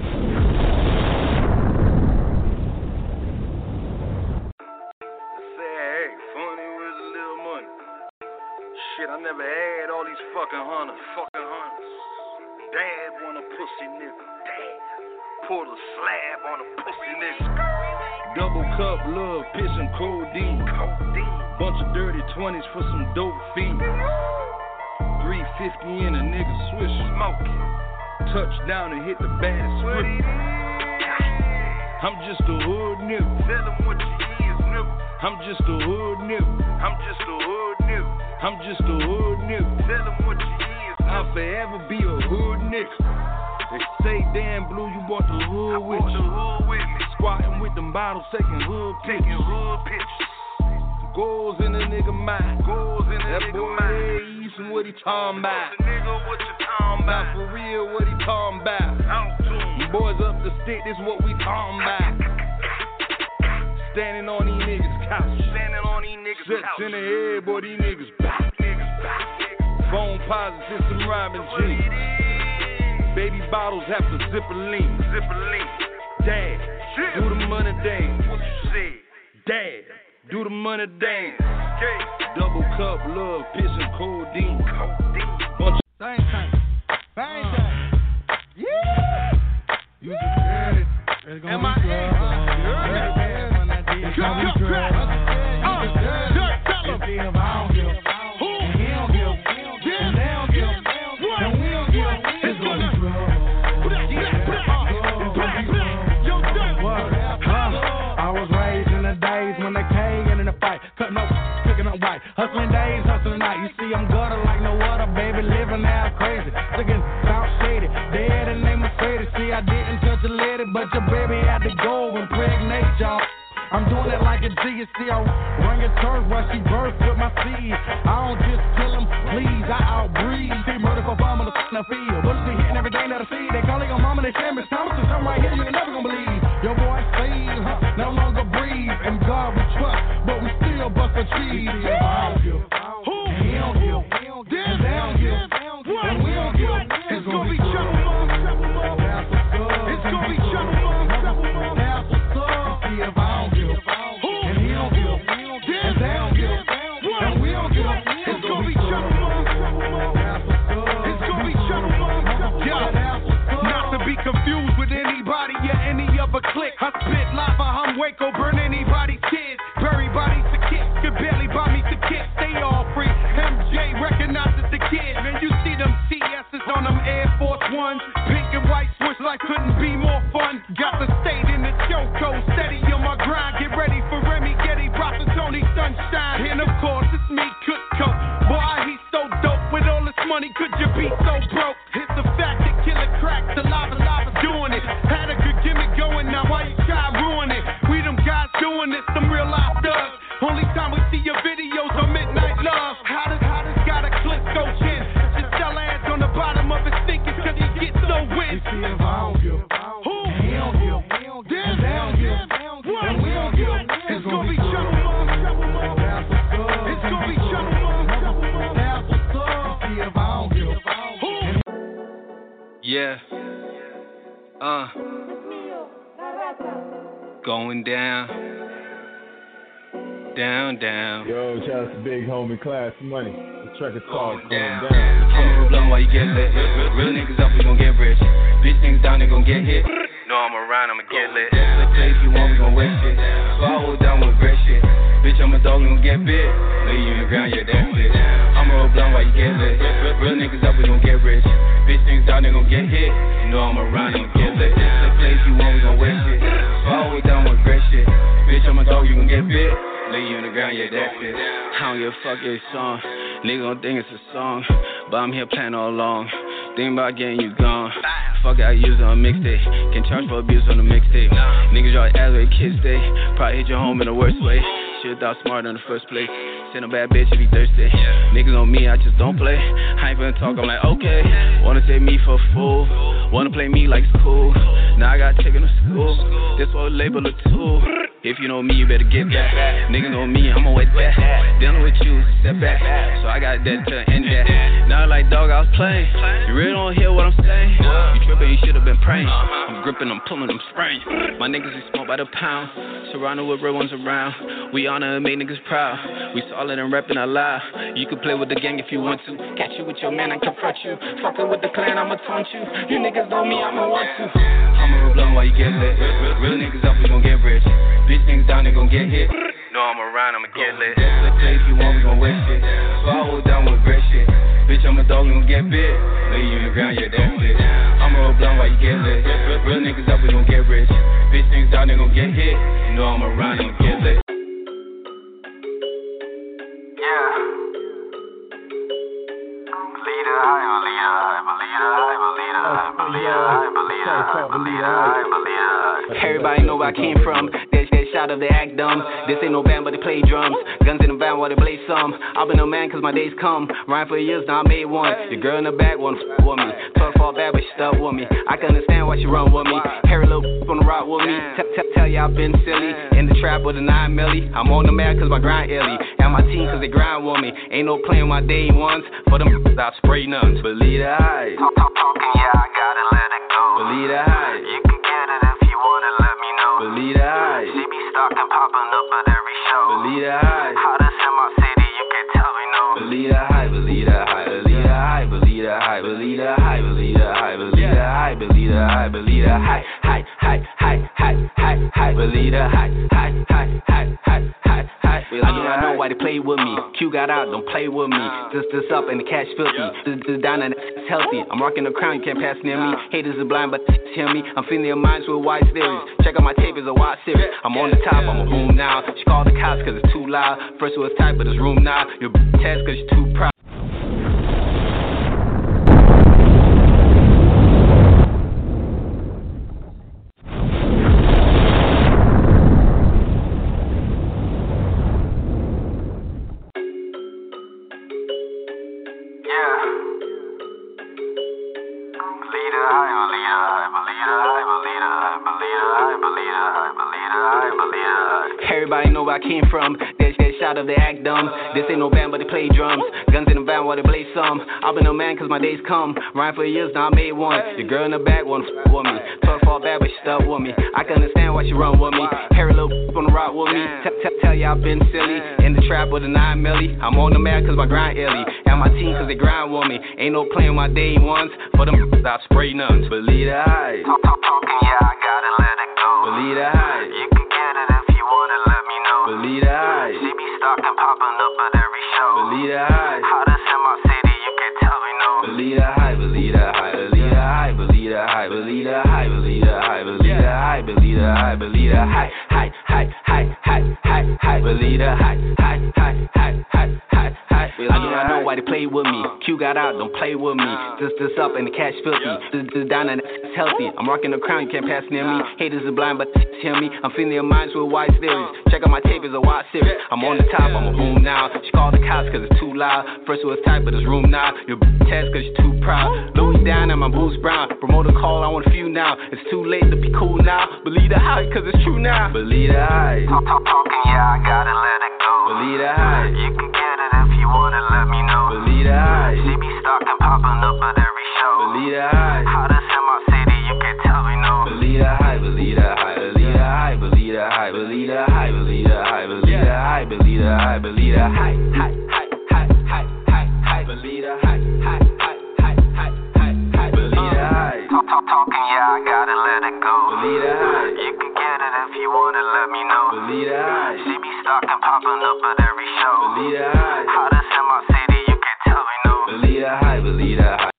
Say, hey, funny with a little money. Shit, I never had all these fucking hunters. Fucking hunters. Dad want a pussy nigga. Dad pulled a slab on a pussy nigga. Double cup, love, piss and codeine. Codeine. Bunch of dirty twenties for some dope fiends. three fifty in a nigga swish. Smoking. Touchdown and hit the baddest strip. I'm just a hood nigga. Tell them what you is, nigga. I'm just a hood nigga. I'm just a hood nigga. I'm just a hood nigga. Tell them what you is, forever be a hood nigga. They say, damn, Blue, you bought the hood with you. Squatting with them bottles, taking hood pictures. Hood pictures. Goals in a nigga mind. Goals in a that nigga boy mind. Easton, what he talking about? The nigga, what you talking about? Not for real, what he talking about? The boys up the stick, this what we talking about. Standing on these niggas' couch. Standing on these niggas' couch. Sets in the head, boy, these niggas back. Phone positive, some Robin G. Baby bottles have to zip a lean. Zip a lean. Dad, do the money dance. What you say? Dad, do the money dance. Okay. Double cup, love, piss and codeine. Bunch of same thing. Same thing. Yeah. You just heard it. It's gonna be trouble. You heard it. When I did, it's gonna be trouble. You just heard it. It's the of I don't give. Who? And he don't give. And they don't give. And we don't give. It's gonna be trouble. I was raised in the days when they came in the fight, cutting up, picking up white, hustling days, hustling night. You see, I'm gutter like no other, baby, living now crazy, looking South Shady, dead and they Mercedes. See, I didn't touch a lady, but your baby had to go and impregnate y'all. I'm doing it like a G, you see, I run your turf while she birth with my seed. I don't just kill them, please, I outbreed. See, murder for fun on the f***ing field. Bullets be hitting everything that I see. They calling your mama, they shame Miss Thomas. There's something right here you ain't never gonna believe. Your boy saved, huh? No longer breathe. And God we trust, but we still bust for cheese. Yeah, I don't give. Who? And he don't give. Damn, they don't give. And we don't give. It's gonna be trouble, mama, trouble, mama. It's gonna be trouble, mama, trouble, mama. See if I don't give. And he don't give. And they don't give. And we don't give. It's gonna be trouble, mama, trouble, mama. It's gonna be trouble, mama, trouble, mama. Not to be confused with anybody or any other clique. I spit lava, I'm Waco, burn anybody's kids. Bury bodies to kids, could barely buy me to kids. They all free. M J recognizes the kid. Man, you see them T S's on them Air Force Ones. Pink and white switch like couldn't be more fun. Got the state in the choco, steady on my grind. Get ready for Remy, Getty, Bronson, Tony, Sunshine. And of course, it's me, Cook Boy, he's so dope. With all this money, could you be so broke? It's the fact that killer crack, the lava, lava doing it. Had a good gimmick going, now why you try to ruin it? We them guys doing this, some real life thugs. Only time we see your videos on Midnight Love. How does, how does got a clip go chin? Just tell ads on the bottom of his thinking, cause he gets so wet. You see if I don't give. Who? And he don't give. Damn, they don't give. And we don't give. It's gonna be trouble, mama, trouble, mama. It's gonna be trouble, mama, trouble, mama. See if I don't give. Who? yeah. Uh. Going down. Down, down. Yo, shout out to Big Homie Class Money. The track is called Going Down. down. I'm blunt while you get lit. Real niggas up, we gon' get rich. Bitch niggas down, they gon' get hit. No, I'm around, I'ma get lit. Let's play if you want, we gon' waste it. So I hold down with great shit. Bitch, I'm a dog, we gon' get bit. Lay you in the ground, yeah, that's it. I'm a blunt while you get lit. Real niggas up, we gon' get rich. Bitch niggas down, they gon' get hit. You know I'm around, I'ma get lit. Let's play if you want, we gon' waste it. So I hold down with great shit. Bitch, I'm a dog, you gon' get bit. Lay you on the ground, yeah, that's it. I don't give a fuck your song. Nigga gon' think it's a song. But I'm here playing all along. Think about getting you gone. Fuck it, I use it on a mixtape. Can charge for abuse on the mixtape. Niggas y'all ass where kids stay. Probably hit your home in the worst way. Should've thought smart in the first place. Send a bad bitch if you thirsty. Niggas on me, I just don't play. I ain't finna talk, I'm like, okay. Wanna take me for a fool. Wanna play me like it's cool. Now I got taken to school. This whole label a tool. If you know me, you better get back. Niggas know me, I'ma wait back. Dealing with you is a setback. So I got that to end that. Now like dog, I was playing. You really don't hear what I'm saying. You tripping, you should've been praying. I'm gripping, I'm pulling, I'm spraying. My niggas is smoked by the pound. Surrounded with real ones around. We honor and make niggas proud. We solid and reppin' out loud. You can play with the gang if you want to. Catch you with your man and confront you. Fuckin' with the clan, I'ma taunt you. You niggas know me, I'ma want to. I'ma blunt while you get lit. Real niggas up, we gon' get rich. Bitch niggas down, they gon' get hit. No, I'm around, I'ma get lit. Let's play if you want, we gon' waste it. So I hold down with great shit. Bitch, I'm a dog, we gon' get bit. Lay you in the ground, yeah, that's it. I'ma roll blunt while you get lit. Real niggas up, we gon' get rich. Bitch niggas down, they gon' get hit. You know I'm around, I'ma get lit. Yeah. Lead Everybody know where I came from. That that shot of the act dumb. This ain't no band, but they play drums. Guns in the van while they play some. I've been a man cause my days come. Rhyme for years, now I made one. Your girl in the back wanna f with me. Talk fall bad, but she stuck with me. I can understand why she run with me. Harry little on the rock with me. Tell ya I've been silly. In the trap with a nine milli. I'm on the mad cause my grind illy. And my team cause they grind with me. Ain't no playing my day ones. For them I spray nuns. Believe the hype. Talk, talk, talking, yeah, I gotta let it go. Believe the hype. You can get it if you wanna let me know. Believe the hype. C B stocking popping up at every show. Believe the hype. Hottest in my city, you can tell me no. Believe the hype, believe the hype, believe the hype, believe the hype, believe the hype, believe the hype, believe the hype, believe the hype, believe the hype, hype, hype, hype, hype, hype, hype, believe the hype, hype, hype, hype, hype, hype, hype. I do not know why they play with me. Q got out, don't play with me. Just this up and the cash filthy. This, this down and it's healthy. I'm rocking the crown, you can't pass near me. Haters are blind, but hear me. I'm feeling your minds with wide theories. Check out my tape, it's a wide series. I'm on the top, I'm a boom now. She called the cops cause it's too loud. First it was tight, but it's room now. Your test cause you're too proud. Everybody know where I came from. That, that shot of the act dumb. This ain't no band, but they play drums. Guns in the van while they play some. I've been a man cause my days come. Rhyme for years, now I made one. Your girl in the back wanna f with me. Talk fall bad, but she stuck with me. I can understand why she run with me. Harry little on the rock with me. Tell ya I've been silly. In the trap with a nine milli. I'm on the mad cause my grind illy. And my team cause they grind with me. Ain't no playing my day ones. For them I spray nuns. Believe the hype. Talk, talk, talking, yeah, I gotta let it go. Believe the hype. You can get it if you wanna let me know. Believe the hype. C B stocking popping up at every show. Believe the hype. Hottest in my city, you can tell me no. Believe the hype, believe the hype, believe the hype, believe the hype, believe the hype, believe the hype, believe the hype, believe the hype, believe the hype, hype, hype, hype, hype, hype, hype, believe the hype, hype, hype, hype, hype, hype, hype. I do not know why they play with me. Q got out, don't play with me. Just this up and the cash filthy. This, this down and it's healthy. I'm rocking the crown, you can't pass near me. Haters are blind, but hear me. I'm feeling your minds with wide theories. Check out my tape, it's a wide series. I'm on the top, I'm a boom now. She called the cops cause it's too loud. First it was tight, but it's room now. Your test cause you're too proud. Louis down and my boots brown. Promoter call, I want a few now. It's too late to be cool now. Believe the hype cause it's true now. Believe the hype. Talk, talk, talking, yeah, I gotta let it go. Believe the hype. You can get it if you wanna let me know. Believe the hype. C B stocking popping up at every show. Believe the hype. Hottest in my city, you can tell me no. Believe the hype, believe the hype, believe the hype, believe the hype, believe the hype, believe the hype, believe the hype, believe the hype, believe the hype, hype, hype, hype, hype, hype, hype, believe the hype, hype, hype, hype, hype, hype, hype, believe the hype. Talk, talk, talking, yeah, I gotta let it go. Believe the hype. You can get it if you wanna let me know. Believe the hype. C B stocking popping up at every show. Believe the hype. Hottest in my city, you can tell me no. Believe the hype, believe the hype.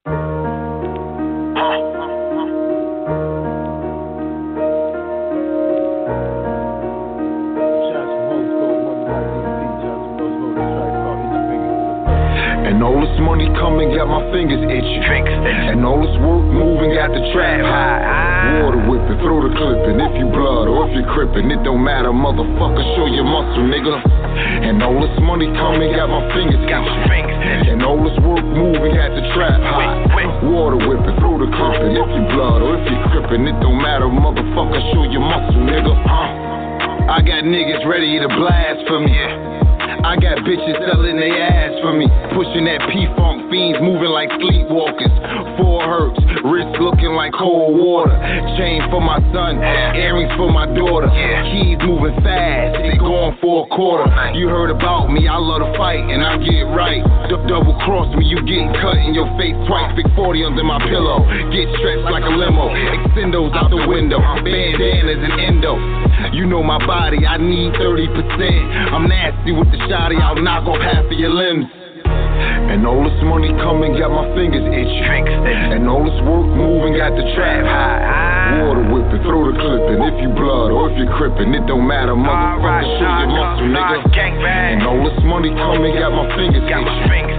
And all this money coming got my fingers itching. And all this work moving got the trap high. Water whipping, throw the clipping. If you blood or if you crippin', it don't matter, motherfucker, show your muscle, nigga. And all this money coming got my fingers itching. And all this work moving got the trap high. Water whipping, throw the clipping. If you blood or if you crippin', it don't matter, motherfucker, show your muscle, nigga. Uh. I got niggas ready to blast for me. I got bitches selling their ass for me. Pushing that P-Funk, fiends moving like sleepwalkers. Four hurts, wrist looking like cold water. Chain for my son, earrings for my daughter. Keys moving fast, they going for a quarter. You heard about me, I love to fight and I get right. D- double cross me, you getting cut in your face twice. Big forty under my pillow, get stretched like a limo. Extendos out the window, bandanas and endo. You know my body, I need thirty percent. I'm nasty with the shotty, I'll knock off half of your limbs. And all this money coming got my fingers itching. And all this work moving got the trap high. Water whipping, throw the clipping. If you blood or if you crippin', it don't matter, motherfucker, show your muscle, nigga. And all this money coming got my fingers itching.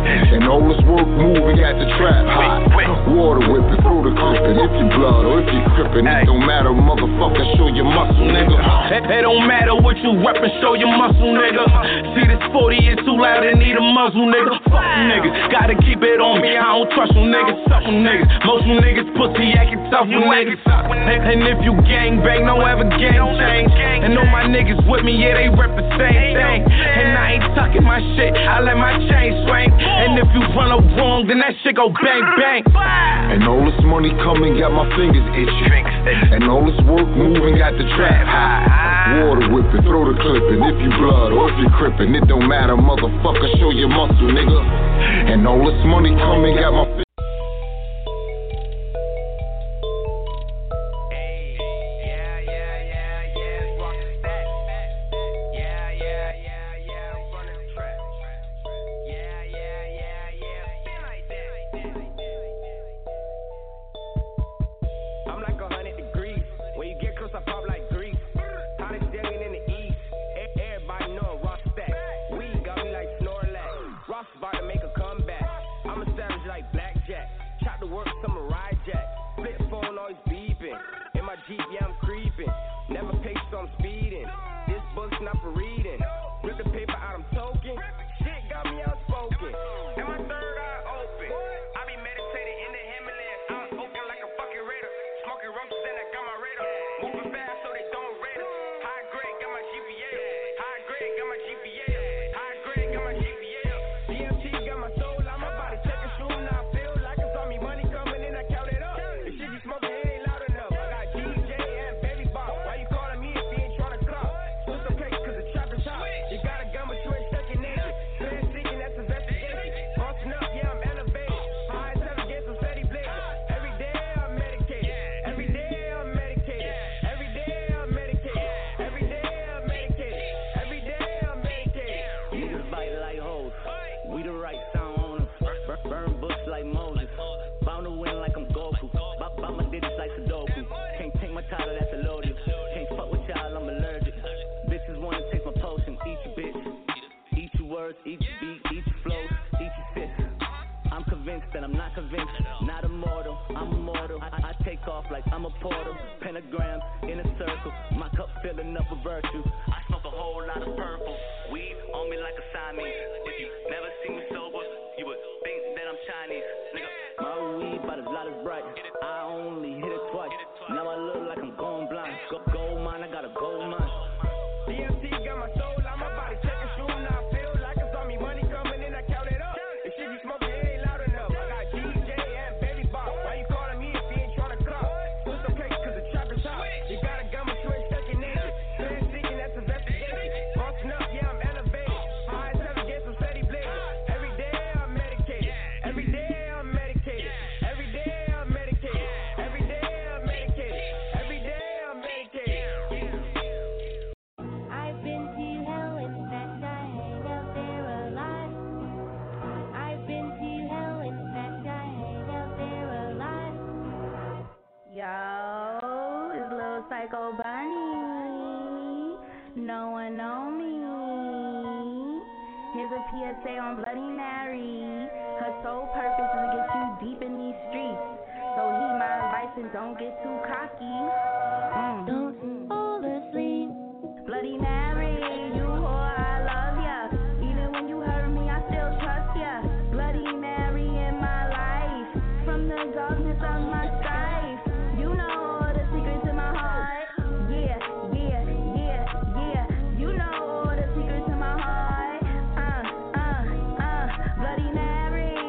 And all this work moving got the trap hot. Water whipping through the clipping. If you blood or if you crippin', it don't matter, motherfucker, show your muscle, nigga. It, it don't matter what you reppin', show your muscle, nigga. See this forty is too loud and need a muzzle, nigga. Fuck them niggas, gotta keep it on me. I don't trust them niggas, suck them niggas. Most you niggas pussy acting tough with niggas. And, and if you gang bang, don't ever gang change. And all my niggas with me, yeah, they rep the same thing. And I ain't tucking my shit, I let my chain swing. And if you run up wrong, then that shit go bang bang. And all this money coming got my fingers itching. And all this work moving got the trap high. Water whipping, throw the clipping. If you blood or if you crippin', it don't matter, motherfucker, show your muscle, nigga. And all this money coming got my fingers.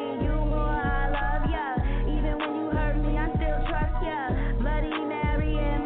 Bloody Mary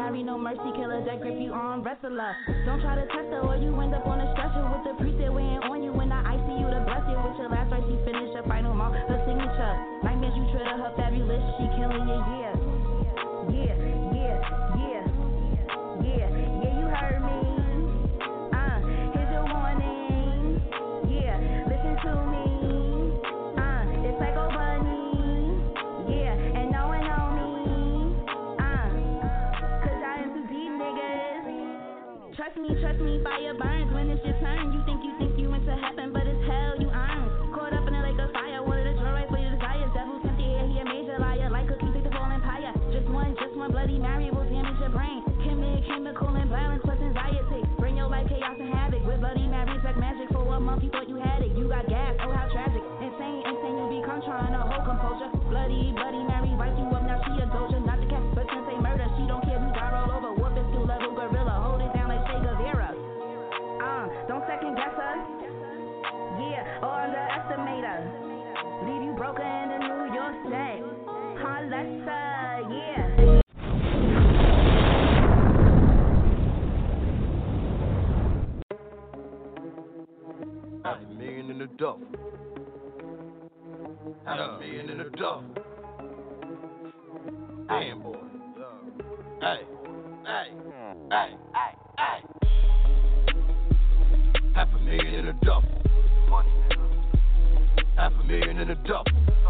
Mary, no mercy, killer that grip you on, wrestler. Don't try to test her or you end up on a stretcher with the priest that weighing on you when I icy you to bless you with your last verse. She finish her final mark, her signature. Nightmares you treat her fabulous, she killing you, yeah. Yeah, yeah, yeah, yeah, yeah, you heard me. Uh, here's your warning. Yeah, listen to me. Uh, it's like a bunny. Yeah, and no one know me. Uh, cause I am too deep, niggas. Trust me, trust me, fire burns when it's your turn. You think you think you went to heaven, but it's hell you earn. Caught up in a lake of fire, wanted to draw right for your desires. Devil sent the air, he a major liar. Like cookies, take the fall empire. Just one, just one bloody Mary will damage your brain. Chemi- chemical imbalance plus anxiety. Bring your life chaos and havoc. With bloody Mary's like magic. For a month you thought you had it. You got gas, oh how tragic. Insane, insane, you become trying to hold composure. Bloody, bloody Mary writes you up, now she a doja. Not the cat, but since they murder, she don't care, you got all over. Whoop it, skill level gorilla. Hold it down like Che Guevara. Uh, don't second guess her. Yeah, or underestimate her. Leave you broken in the New York set. Hollessa, yeah. Half a million in the duffel. Half a million in the duffel. Damn, boy. Hey, hey, hey, hey. Half a million in the duffel. Half a million in the duffel.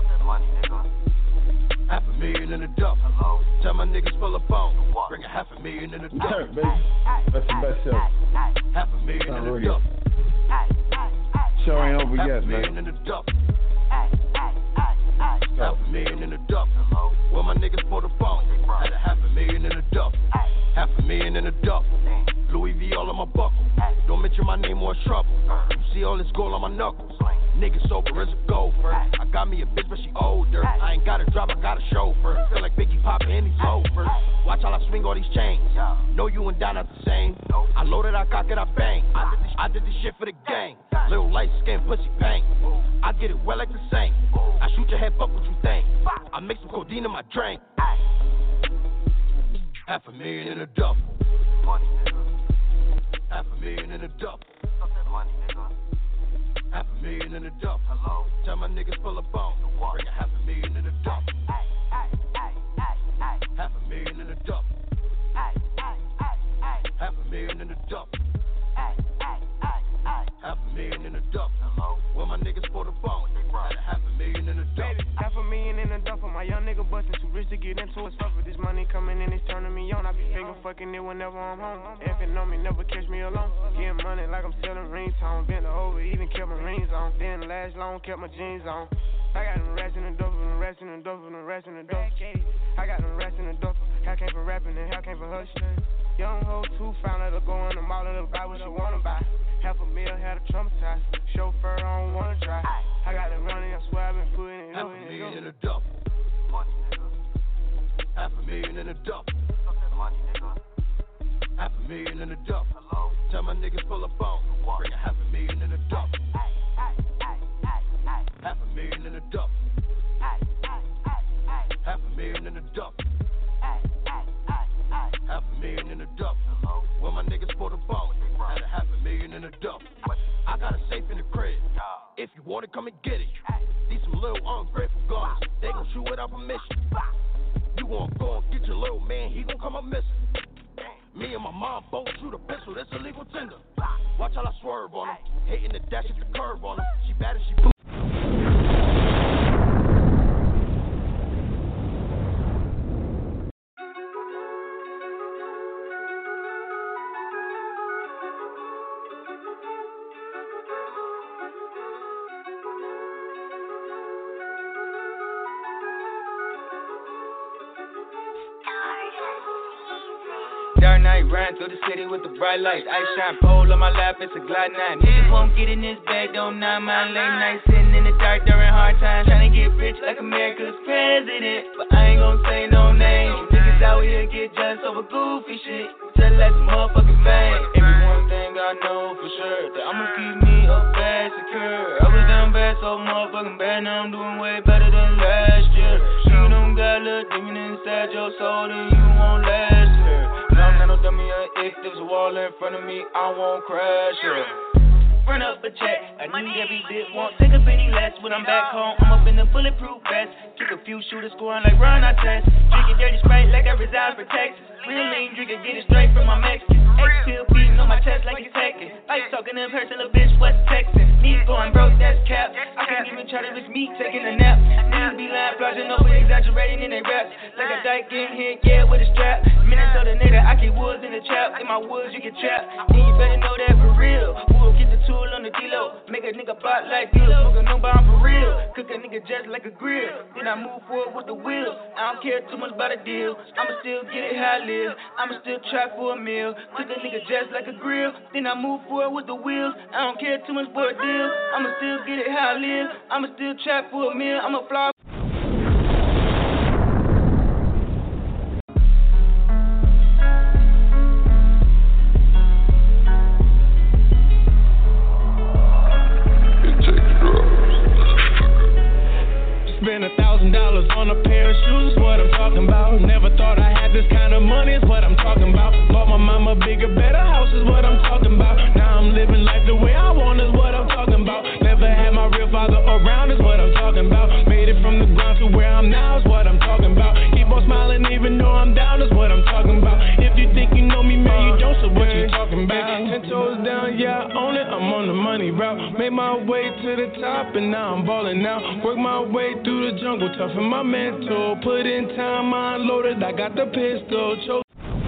Half a million in the duffel. Tell my niggas full of bone. Bring a half a million in the duffel. Turn, baby. That's the best show. Half a million in the duffel. Show ain't over half yet, a million man. in the duffel. Half a million in the duffel. Where my niggas for the phone. Had a half a million in the duffel. Half a million in the duffel. Louis V all on my buckle. Don't mention my name or it's trouble. You see all this gold on my knuckles. Niggas sober as a gopher. I got me a bitch, but she older. I ain't got a drive, I got a chauffeur. Feel like Biggie poppin' in these loafers. Watch how I swing all these chains. Know you and Don not the same. I load it, I cock it, I bang. I did this, I did this shit for the gang. Little light skin, pussy bang. I get it well like the same. I shoot your head, fuck what you think. I mix some codeine in my drink. Half a million in a duffel. Half a million in a duffel. Half a million in a duffel. Tell my niggas full of bone. Bring a half a million in a duffel. Half a million in a duffel. Half a million in a duffel. Half a million in a duffel. Where my niggas for the bone. Had a half a million in a duffel. Half a million in a duffel. My young nigga bustin', too rich to get into a suffer. This money coming in, it's turning me on. I be finger fucking it whenever I'm home. If it know me, never catch me alone. Getting money like I'm selling ringtone. Bent over, even kept my rings on. Didn't last long, kept my jeans on. I got them rats in the duffel, them rats in the duffel, them rats in the duffel. I got them rats in the duffel. Hell came from rapping and hell came from hustling. Young hoe too, found her to go in the mall and buy what she wanna buy. Half a meal, had a traumatized. Chauffeur, I don't wanna drive. I got the running, I swear I've been putting it Half in. a million in a duffel. Half a million in a duffel. Half a million in a duffel. Tell my niggas full of bone. Bring a half a million in a duffel. Half a million in a duffel. Half a million in a duffel. Half a million in a duffel. Where my niggas for the bone. Had a half a million in a duffel. I got a safe in the crib. If you want it, come and get it. These some little ungrateful guns. They gon' shoot without permission. You gon' go and get your little man, he gon' come up missing. Me and my mom both shoot a pistol, that's a legal tender. Watch how I swerve on him. Hitting the dash at the curve on him. She bad as she boot. Dark night, riding through the city with the bright lights. Ice shine pole on my lap, it's a Glide nine. Niggas won't get in this bag, don't nine mile late night. Sitting in the dark during hard times, trying to get rich like America's president. But I ain't gon' say no names. Niggas out here get jealous over goofy shit. Just like some motherfucking fame. Every one thing I know for sure, that I'ma keep me up bad secure. I was down bad, so motherfucking bad, now I'm doing way better than last year. You don't got a little demon inside your soul, then you won't last here. if there's a wall in front of me, I won't crash, yeah. Run up a check, I need every bit, won't take a penny less. When I'm back home, I'm up in the bulletproof vest. Took a few shooters scoring like Ron Artest. Drinking dirty Sprite like I reside for Texas. Real lean drinking, get it straight from my Mexican. X-Pill beating on my chest like it's hectic. Like talking in person, a bitch, West Texas. Me going broke, that's cap. I can't even try to risk me taking a nap. Niggas be lying, flossing over, exaggerating in their raps. Like a dyke getting hit, yeah, with a strap. Minnesota nigga, I keep woods in the trap. In my woods, you get trapped. And you better know that for real. We'll get the tool on the D-Lo. Make a nigga plot like this. Smoking no bomb for real. Cook a nigga just like a grill. Then I move forward with the wheel. I don't care too much about a deal. I'ma still get it how I live. I'ma still try for a meal. Cook a nigga just like a grill. Then I move forward with the wheels. I don't care too much for a deal. I'ma still get it how I live. I'ma still try for a meal. I'ma fly. Spend a thousand dollars on a pair of shoes is what I'm talking about. Never thought I had this kind of money is what I'm talking about. Bought my mama bigger, better house is what I'm talking about. Now I'm living life the way I want is what I'm talking about. Never had my real father around is what I'm talking about. Made it from the ground to where I'm now is what I'm talking about. Keep on smiling even though I'm down is what I'm talking about. If you think you know me, man, you don't, so what you talking about? Ten toes down, yeah, I own it, I'm on the money route. Made my way to the top and now I'm balling out. Work my way through the jungle, tough in my mental. Put in time, I unloaded, I got the pistol. Chose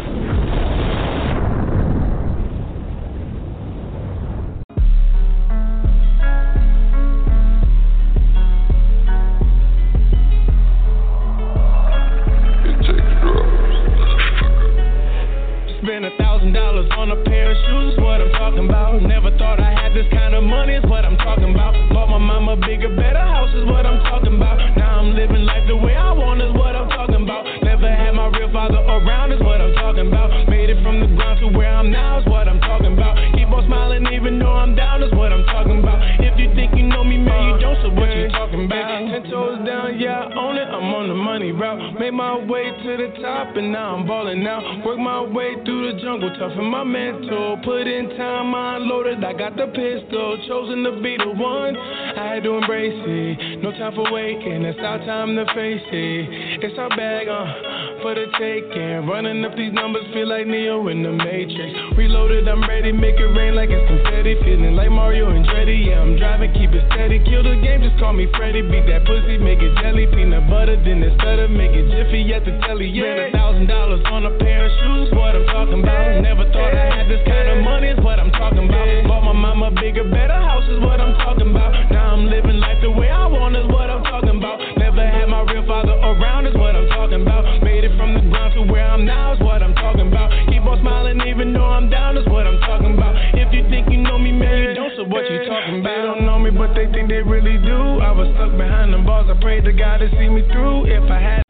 Spend a thousand dollars on a pair of shoes is what I'm talking about. Never thought I had this kind of money is what I'm talking about. Bought my mama bigger, better house is what I'm talking about. Now I'm living life the way I want is what I'm talking about. Never had my real father around is what I'm talking about. Made it from the ground to where I'm now is what I'm talking about. Keep on smiling even though I'm down is what I'm talking about. If you think you know me, man, you don't, so what you talking about? Ten toes down, yeah, I own it, I'm on the money route. Made my way to the top and now I'm balling out. Work my way through the jungle, tough in my mental. Put in time, I unloaded, I got the pistol. Chosen to be the one, I had to embrace it. No time for waiting, it's our time to face it. It's our bag, uh, for the taking. Running up these numbers, feel like Neo in the Matrix. Reloaded, I'm ready, make it rain like it's confetti. Feeling like Mario and Dreddy, yeah, I'm driving, keep it steady. Kill the game, just call me Freddy. Beat that pussy, make it jelly. Peanut butter, then it's stutter, make it jiffy at the telly, yeah. Spend a thousand dollars on a pair of shoes, what I'm talking about. Never thought I had this kind of money is what I'm talking about. Bought my mama bigger, better house is what I'm talking about. Now I'm living life the way I want is what I'm talking about. Never had my real father around is what I'm talking about. Made it from the ground to where I'm now is what I'm talking about. Keep on smiling even though I'm down is what I'm talking about. If you think you know me, man, you don't, so what you talking about? They don't know me, but they think they really do. I was stuck behind them bars, I prayed to God to see me through. If I had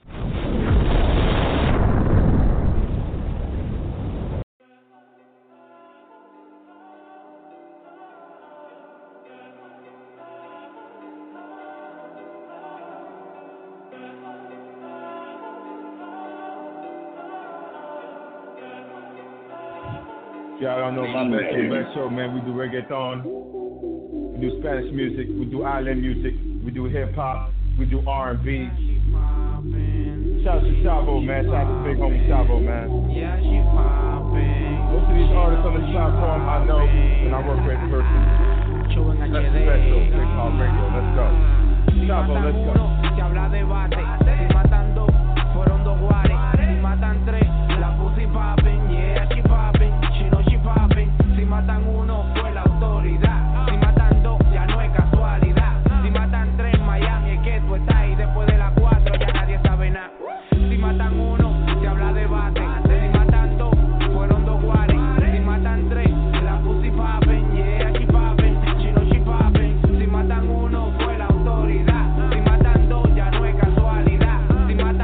Y'all don't know about the Best Show, man. We do reggaeton, we do Spanish music, we do island music, we do hip hop, we do R and B. Shout out to Chavo, man. Shout out to big homie Chavo, man. Most of these artists on this platform I know, and I work with in person. That's the Best Show, Big Hop Radio. Let's go. Chavo, let's go. Si habla de bate, si matan dos, fueron dos guares. Si matan tres, la pussy poppin', yeah, she poppin'. Si matan uno fue la autoridad. Si matan dos ya no es casualidad. Si matan tres Miami es que tú estás ahí. Después de las cuatro ya nadie sabe nada. Si matan uno se habla de bate. Si matan dos fueron dos guares. Si matan tres la pussy poppin', yeah she poppin', she know she poppin'. Si matan uno fue la autoridad. Si matan dos ya no es casualidad. Si matan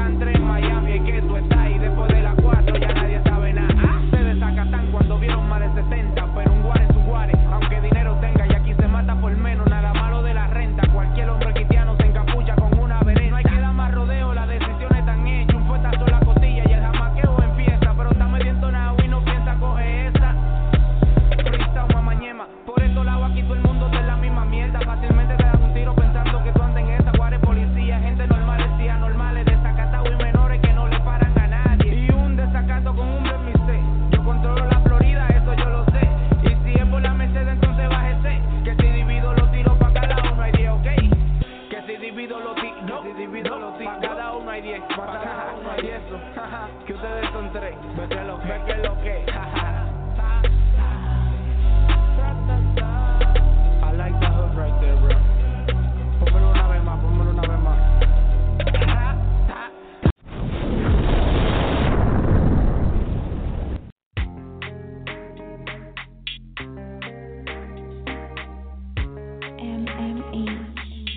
Ve que lo, ve que lo que. I like that hook right there, bro. Pónmelo una vez más, pónmelo una vez más. M M H.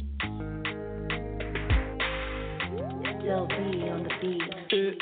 Still be on the beat.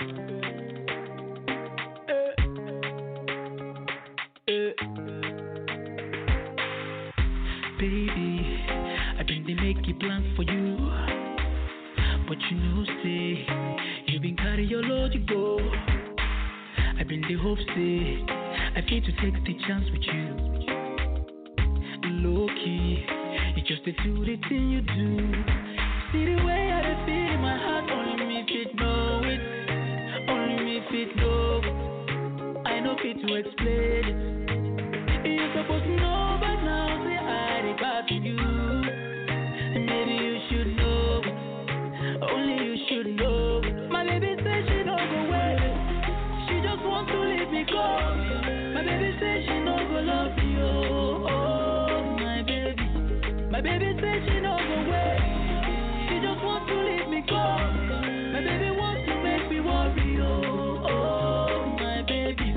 Baby, I been they make it plans for you, but you know say you been carry your load you go. I been the hope say I feel to take the chance with you. Low key, you just the do the thing you do. See the way I feel in my heart, only me fit know it, only me fit know. I know fit to explain it. You're supposed to know by now, say I did bad to you. Maybe you should know, only you should know. My baby says she don't go away, she just wants to leave me go. My baby says she don't go love you, oh, my baby. My baby says she don't go away, she just wants to leave me go. My baby wants to make me worry, oh, oh, my baby.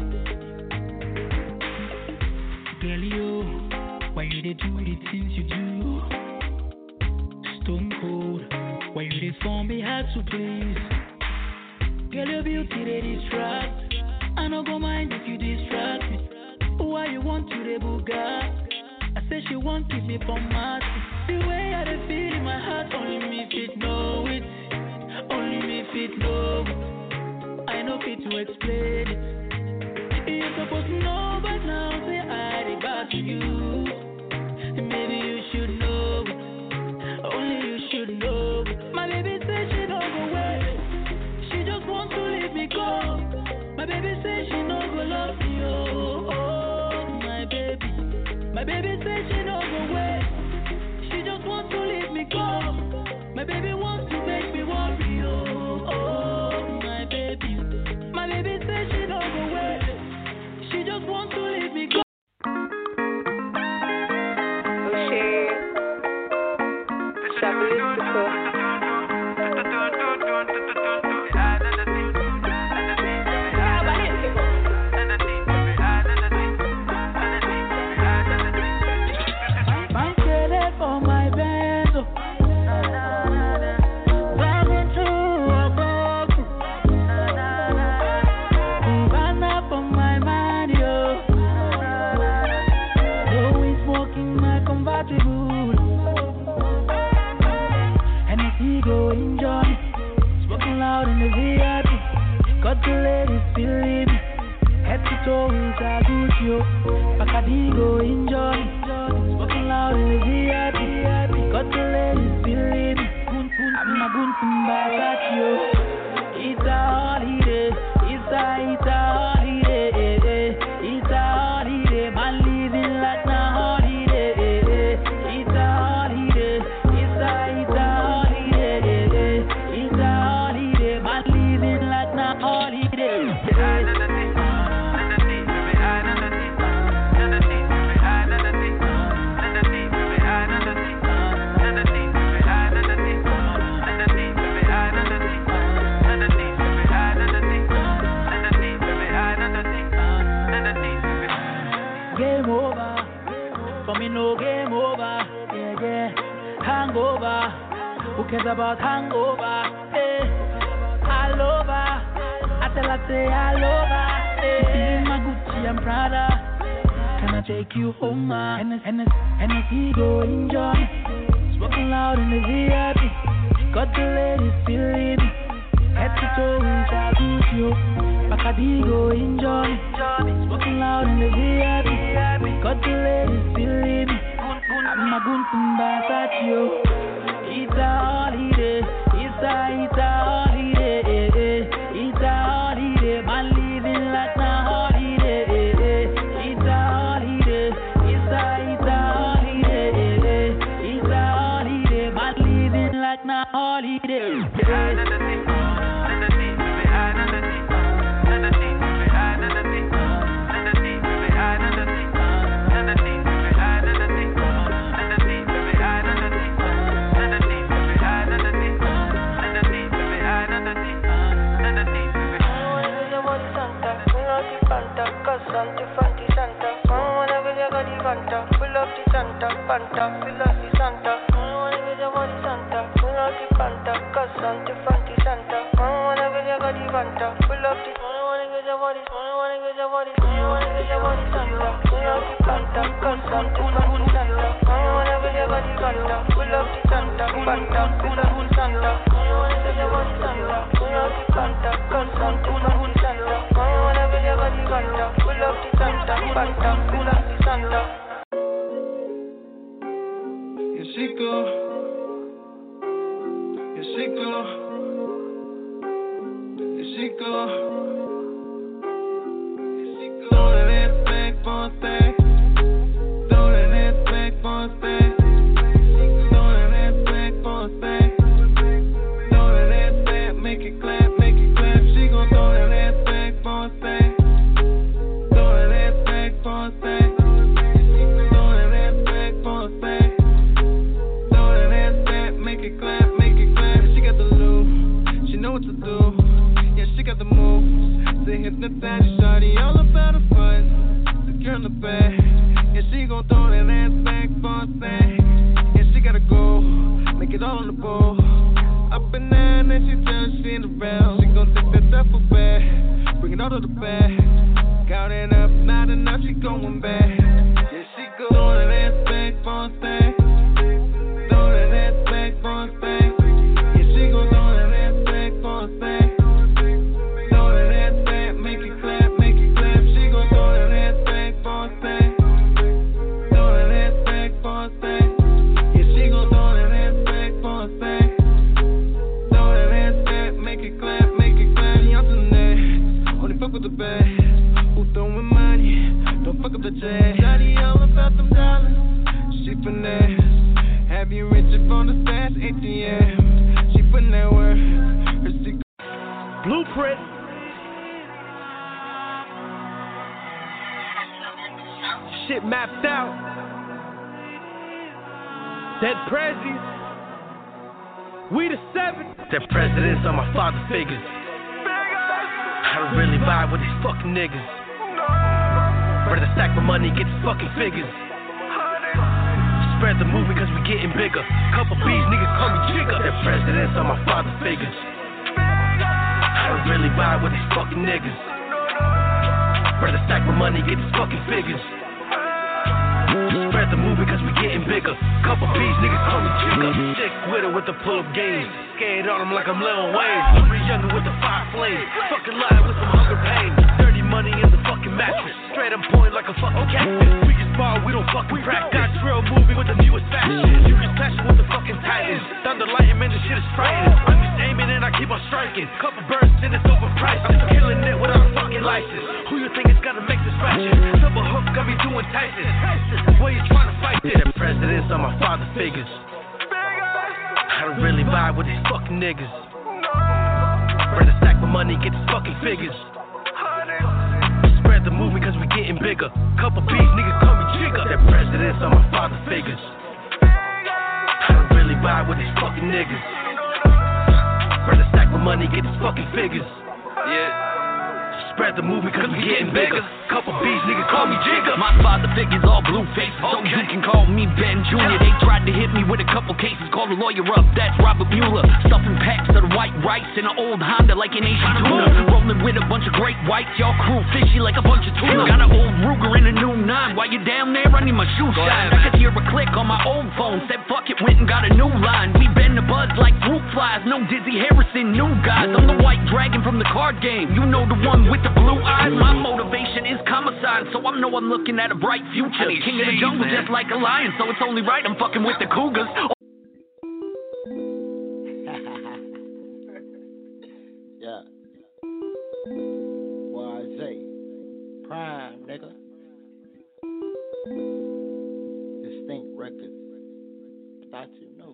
Girl, you, why you they do the things you do? Stone cold, why you they form me hard to please? Girl, your beauty they distract, I no go mind if you distract me. Why you want to the Bugatti? I say she won't keep me from my the way I they feel in my heart, only me fit know it, only me fit know. I know fit to explain it. You're supposed to know by now, say I did bad to you. Maybe you should know, only you should know. My baby says she don't go away, she just wants to leave me go. My baby says she don't go love me, oh, oh, my baby. My baby says she don't go away, she just wants to leave me go. My baby wants to make me worry, oh, oh, my baby. My baby says she don't go away, she just wants to leave me go. Oh shit. Sabrístico. My credit for my bando. Running through a box. Banana for my man, yo. Always walking my convertible. And if he go enjoy, smoking loud in the V I P. Got the ladies feeling me. Head to toe is a good yo. Bacardi go enjoy, smoking loud in the V I P. Got the ladies feeling me. I'm a good back yo. It's a holiday, it's a, it's a holiday. It's a holiday, man living like na holiday. It's a holiday, it's a, it's a holiday. It's a holiday, man living like na holiday. Game over, for me no game over, yeah, yeah. Hangover, who cares about hangover, eh. All over, I tell her say all over, eh. My Gucci and Prada, can I take you home, ma? And and and he go enjoy, smoking loud in the V I P. Got the ladies feeling me, head to toe is a good yo. Bacardi go enjoy, smoking loud in the V I P. Got the ladies feeling me, I'm a good back at you. It's a holiday, it's a, it's a holiday. It's a holiday, man living like na holiday. It's a holiday, it's a, it's a holiday. It's a holiday, man living like na holiday. Fanta, cause Santi, Fanti, Santa. Come whenever you got the Fanta, pull up the Santa, Fanta, fill up the Santa. Come whenever you got the Santa, pull up the Fanta, cause Santi, Fanti, Santa. Come whenever you got the Fanta, pull up the. I wanna get your body, I wanna get your body, I wanna get your body Santa, pull up the Fanta, cause Santi, Fanti, Santa. Come whenever you got the Fanta, pull up the Santa, Fanta, fill up the Santa. Come whenever you got the Santa, pull up the Fanta, cause Santi, Fanti, Santa. Come whenever you got the Fanta, pull up the Santa, Fanta, fill up the Santa. Here she go, here she go, here she go. Throw that ass back for a thing. Throw that ass back for a thing. Throw that ass back for a thing. Throw that ass back, make it clap, make it clap. She gon' throw that ass back for a thing. Throw that ass back for a thing. Throw that ass back for a thing. Throw that ass back, make it clap, make it clap. She got the loot, she know what to do. Yeah, she got the moves. To hypnotize shawty all about her fun. The girl in the back, yeah, she gon' throw that ass back for a thing. Yeah, she gotta go, make it all on the bowl. Up and down, and she tells she in the rail. She gon' take that duffel bag, bring it all to the back. Count it up, not enough, she going back. Yeah, she go throw that ass back for a thing. Throw that ass back for a thing. Yeah, she gon' throw that ass back for a thing. Shawty all about them dollars. She finesse. Have you rich up on the stash A T M? She putting that work. Her secret. Blueprint. Shit mapped out. Dead Prezzies. We the seven. Dead presidents are my father figures. I don't really vibe with these fucking niggas. Rather stack my money, get the fucking figures. Spread the movement cause we getting bigger. Couple B's, niggas call me Jigga. The presidents are my father figures. I don't really vibe with these fucking niggas. Rather stack my money, get the fucking figures. Spread the movement cause we getting bigger. Couple B's, niggas call me Jigga. Sick with her with the pull-up games. Scared on them like I'm Lil Wayne. Hungry younger with the fire flame. Fucking lying with some hunger pain. Dirty money in the fucking mattress. Straight on point like a fucking cactus. We can spar, we don't fucking crack. Got drill moving with the newest fashion. You can smash it with the fucking titans. Thunder lightning, man, this shit is frightening. I'm just aiming and I keep on striking. Couple bursts and it's overpriced. I'm killing it without a fucking license. Who you think is gonna make this fashion? Double hook got me doing Tyson. Where you trying to fight this? The presidents are my father figures. I don't really vibe with these fucking niggas. Rather stack my money, get the fucking figures. Spread the movement cause we getting bigger. Couple B's, niggas call me Jigga. The presidents are my father figures. I don't really vibe with these fucking niggas. Rather stack my money, get the fucking figures. Yeah. Spread the movement cause we getting bigger. Couple B's, niggas call me Jigga. My father figures all blue faces, so you can call me Ben Junior They tried to hit me with a couple cases, call the lawyer up, that's Robert Mueller. Stuffing packs of the white rice in an old Honda like an Asian tuna. Rolling with a bunch of great whites, y'all crew fishy like a bunch of tuna. Got an old Ruger in a new nine, while you down there I need my shoe shine. I could hear a click on my old phone, said fuck it, went and got a new line. We bend the buds like fruit flies, no Dizzy Harrison, new guys. I'm the white dragon from the card game, you know the one with the blue eyes. My motivation is homicide, so I know I'm looking at a bright future. King of the jungle man. Just like a lion, so it's only right I'm fucking with the cougars. Yeah. Y Z. Prime, nigga. Distinct record. Thought you knew.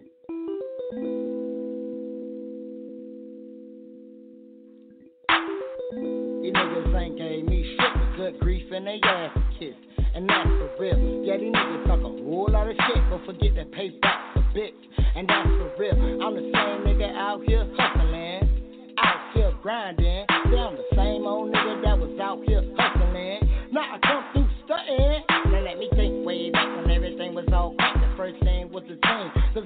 These niggas ain't gave me shit but good grief and they ass kiss. And that's for real. Yeah, these niggas talk a whole lot of shit, but forget that pay back a bitch. And that's for real. I'm the same nigga out here hustling, out here grinding. See, I'm the same old nigga that was out here hustling,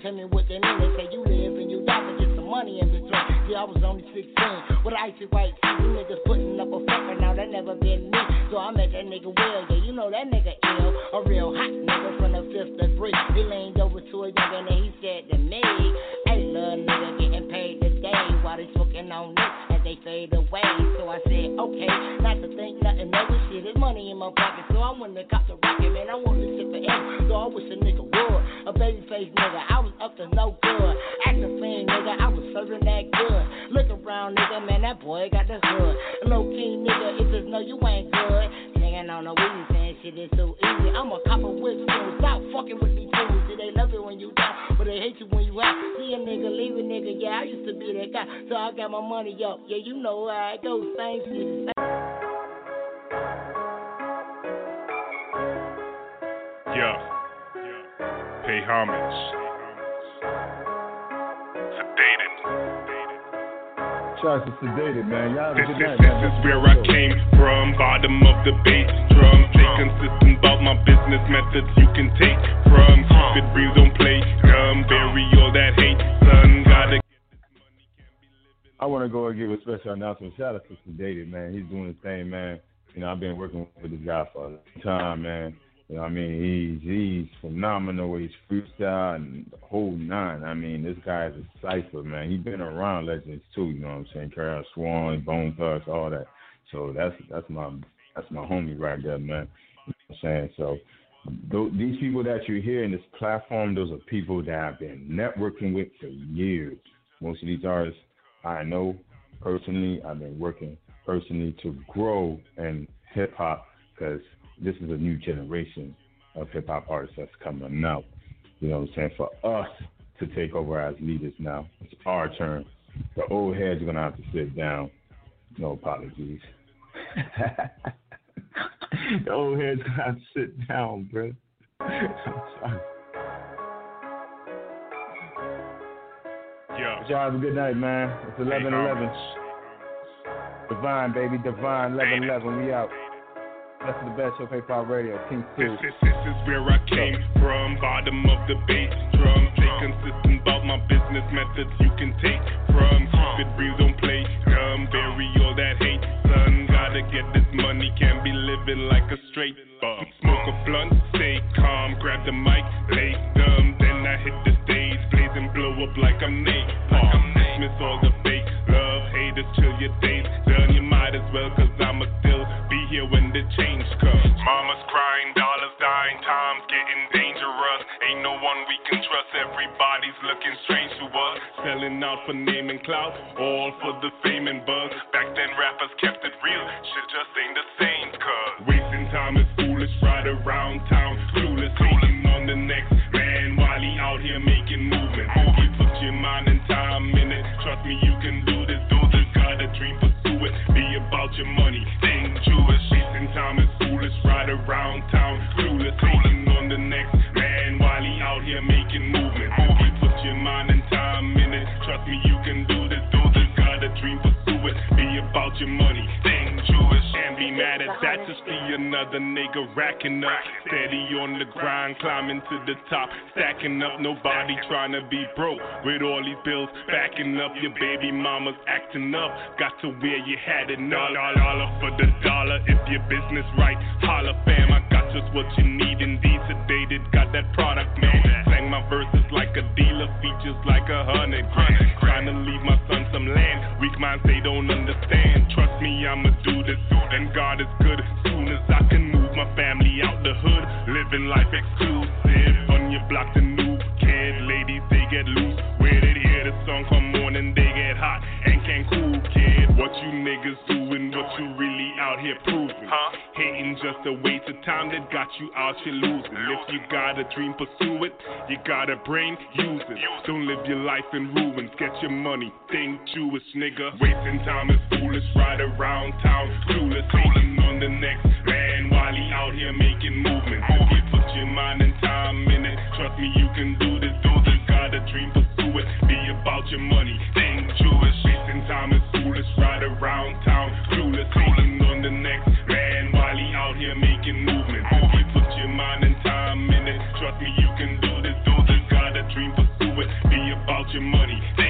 tell me what they mean. They say you live and you die, but get some money in between. See, I was only sixteen with icy white teeth. You niggas putting up a fucker, now that never been me. So I met that nigga Will, yeah, you know that nigga ill. A real hot nigga from the fifth degree. He leaned over to a young and he said to me, hey, little nigga getting paid today while they smoking on this as they fade away. So I said, okay, not to think nothing of this shit. There's money in my pocket, so I went to cop the rocket, man. I want this shit forever, so I wish a nigga would. A baby face nigga, I was up to no good. Acting fiend nigga, I was serving that good. Look around nigga, man, that boy got the hood. Low key nigga, it just know you ain't good. Hanging on the weed, saying shit is so easy. I'm a copper with fools, stop fucking with these fools. See, they love it when you down, but they hate you when you out. See a nigga, leave a nigga, yeah, I used to be that guy. So I got my money up, yeah, you know how it goes, same shit, same. Yeah, pay homage. Sedated. Shots are sedated, man. Y'all have a This, good this, night, this man. is where I came from. Bottom of the bass drum. Stay consistent about my business methods you can take from. Keep it real, don't play dumb. Bury all that hate, son. Gotta. I want to go and give a special announcement. Shout out to Sedated, man. He's doing his thing, man. You know, I've been working with this guy for a long time, man. You know what I mean? He's he's phenomenal. He's freestyle and the whole nine. I mean, this guy is a cipher, man. He's been around legends too, you know what I'm saying? Carol Swan, Bone Thugs, all that. So that's that's my that's my homie right there, man. You know what I'm saying? So th- these people that you hear in this platform, those are people that I've been networking with for years. Most of these artists I know personally. I've been working personally to grow in hip hop because this is a new generation of hip-hop artists that's coming out. You know what I'm saying? For us to take over as leaders now. It's our turn. The old heads are going to have to sit down. No apologies. The old heads going to have to sit down, bro. I'm sorry. Yeah. Y'all have a good night, man. It's eleven eleven. Divine, baby. Divine, eleven eleven. We out. That's the best show, Hip-Hop Radio, King two. This, this, this is where I came from, bottom of the bass drum. Stay consistent about my business methods you can take from. Keep it real, don't play dumb. Bury all that hate, son. Gotta get this money, can't be living like a straight bum. Smoke a blunt, stay calm, grab the mic, lay dumb. Then I hit the stage, blaze and blow up like I'm Nate Palm. Dismiss all the fake love, haters, chill your days. Done, you might as well, cause I'ma still be here when the change comes. Mama's crying, dollars dying, times getting dangerous. Ain't no one we can trust, everybody's looking strange to us. Selling out for name and clout, all for the fame and buzz. Back then rappers kept it real, shit just ain't the same, cuz wasting time is foolish, ride around town, clueless, hating on the next man while he out here making movement. You put your mind and time in it, trust me you can do this, do this, got a dream, pursue it, be about your money, think Jewish, wasting time is foolish, ride around town, clueless, hating on the next man while he out here making movement. You put your mind and time in it, trust me you can do this, do this, got a dream, pursue it, be about your money, think Jewish, and be mad at that, just be another nigga racking up, steady on the grind, climbing to the top, stacking up, nobody trying to be broke, with all these bills backing up, your baby mama's acting up, got to where you had it, dollar, dollar for the dollar, if your business right, holla fam, I got just what you need, indeed sedated, got that product man, slang my verses like a dealer, features like a hundred grand, trying to leave my son some land, weak minds they don't understand, trust me I'ma do this, and God is good, soon as I can move my family out the hood, living life exclusive, on your block the new kid, ladies they get loose, where they hear the song come on and they get hot, and can't cool kid, what you niggas doing, what you really out here proving, huh? Hating just a waste of time that got you out here losing, if you got a dream pursue it, you got a brain, use it, don't live your life in ruins, get your money, think Jewish nigga, wasting time is foolish, ride around town, clueless, hating on the next man while he out here making movement, you put your mind and time in it, trust me you can do this, do this, got a dream, pursue it, be about your money, think Jewish, wasting time is foolish, ride around town, clueless, hating on the next man while he out here making movement, you put your mind and time in it, trust me you can do this, do this, got a dream, pursue it, about your money. They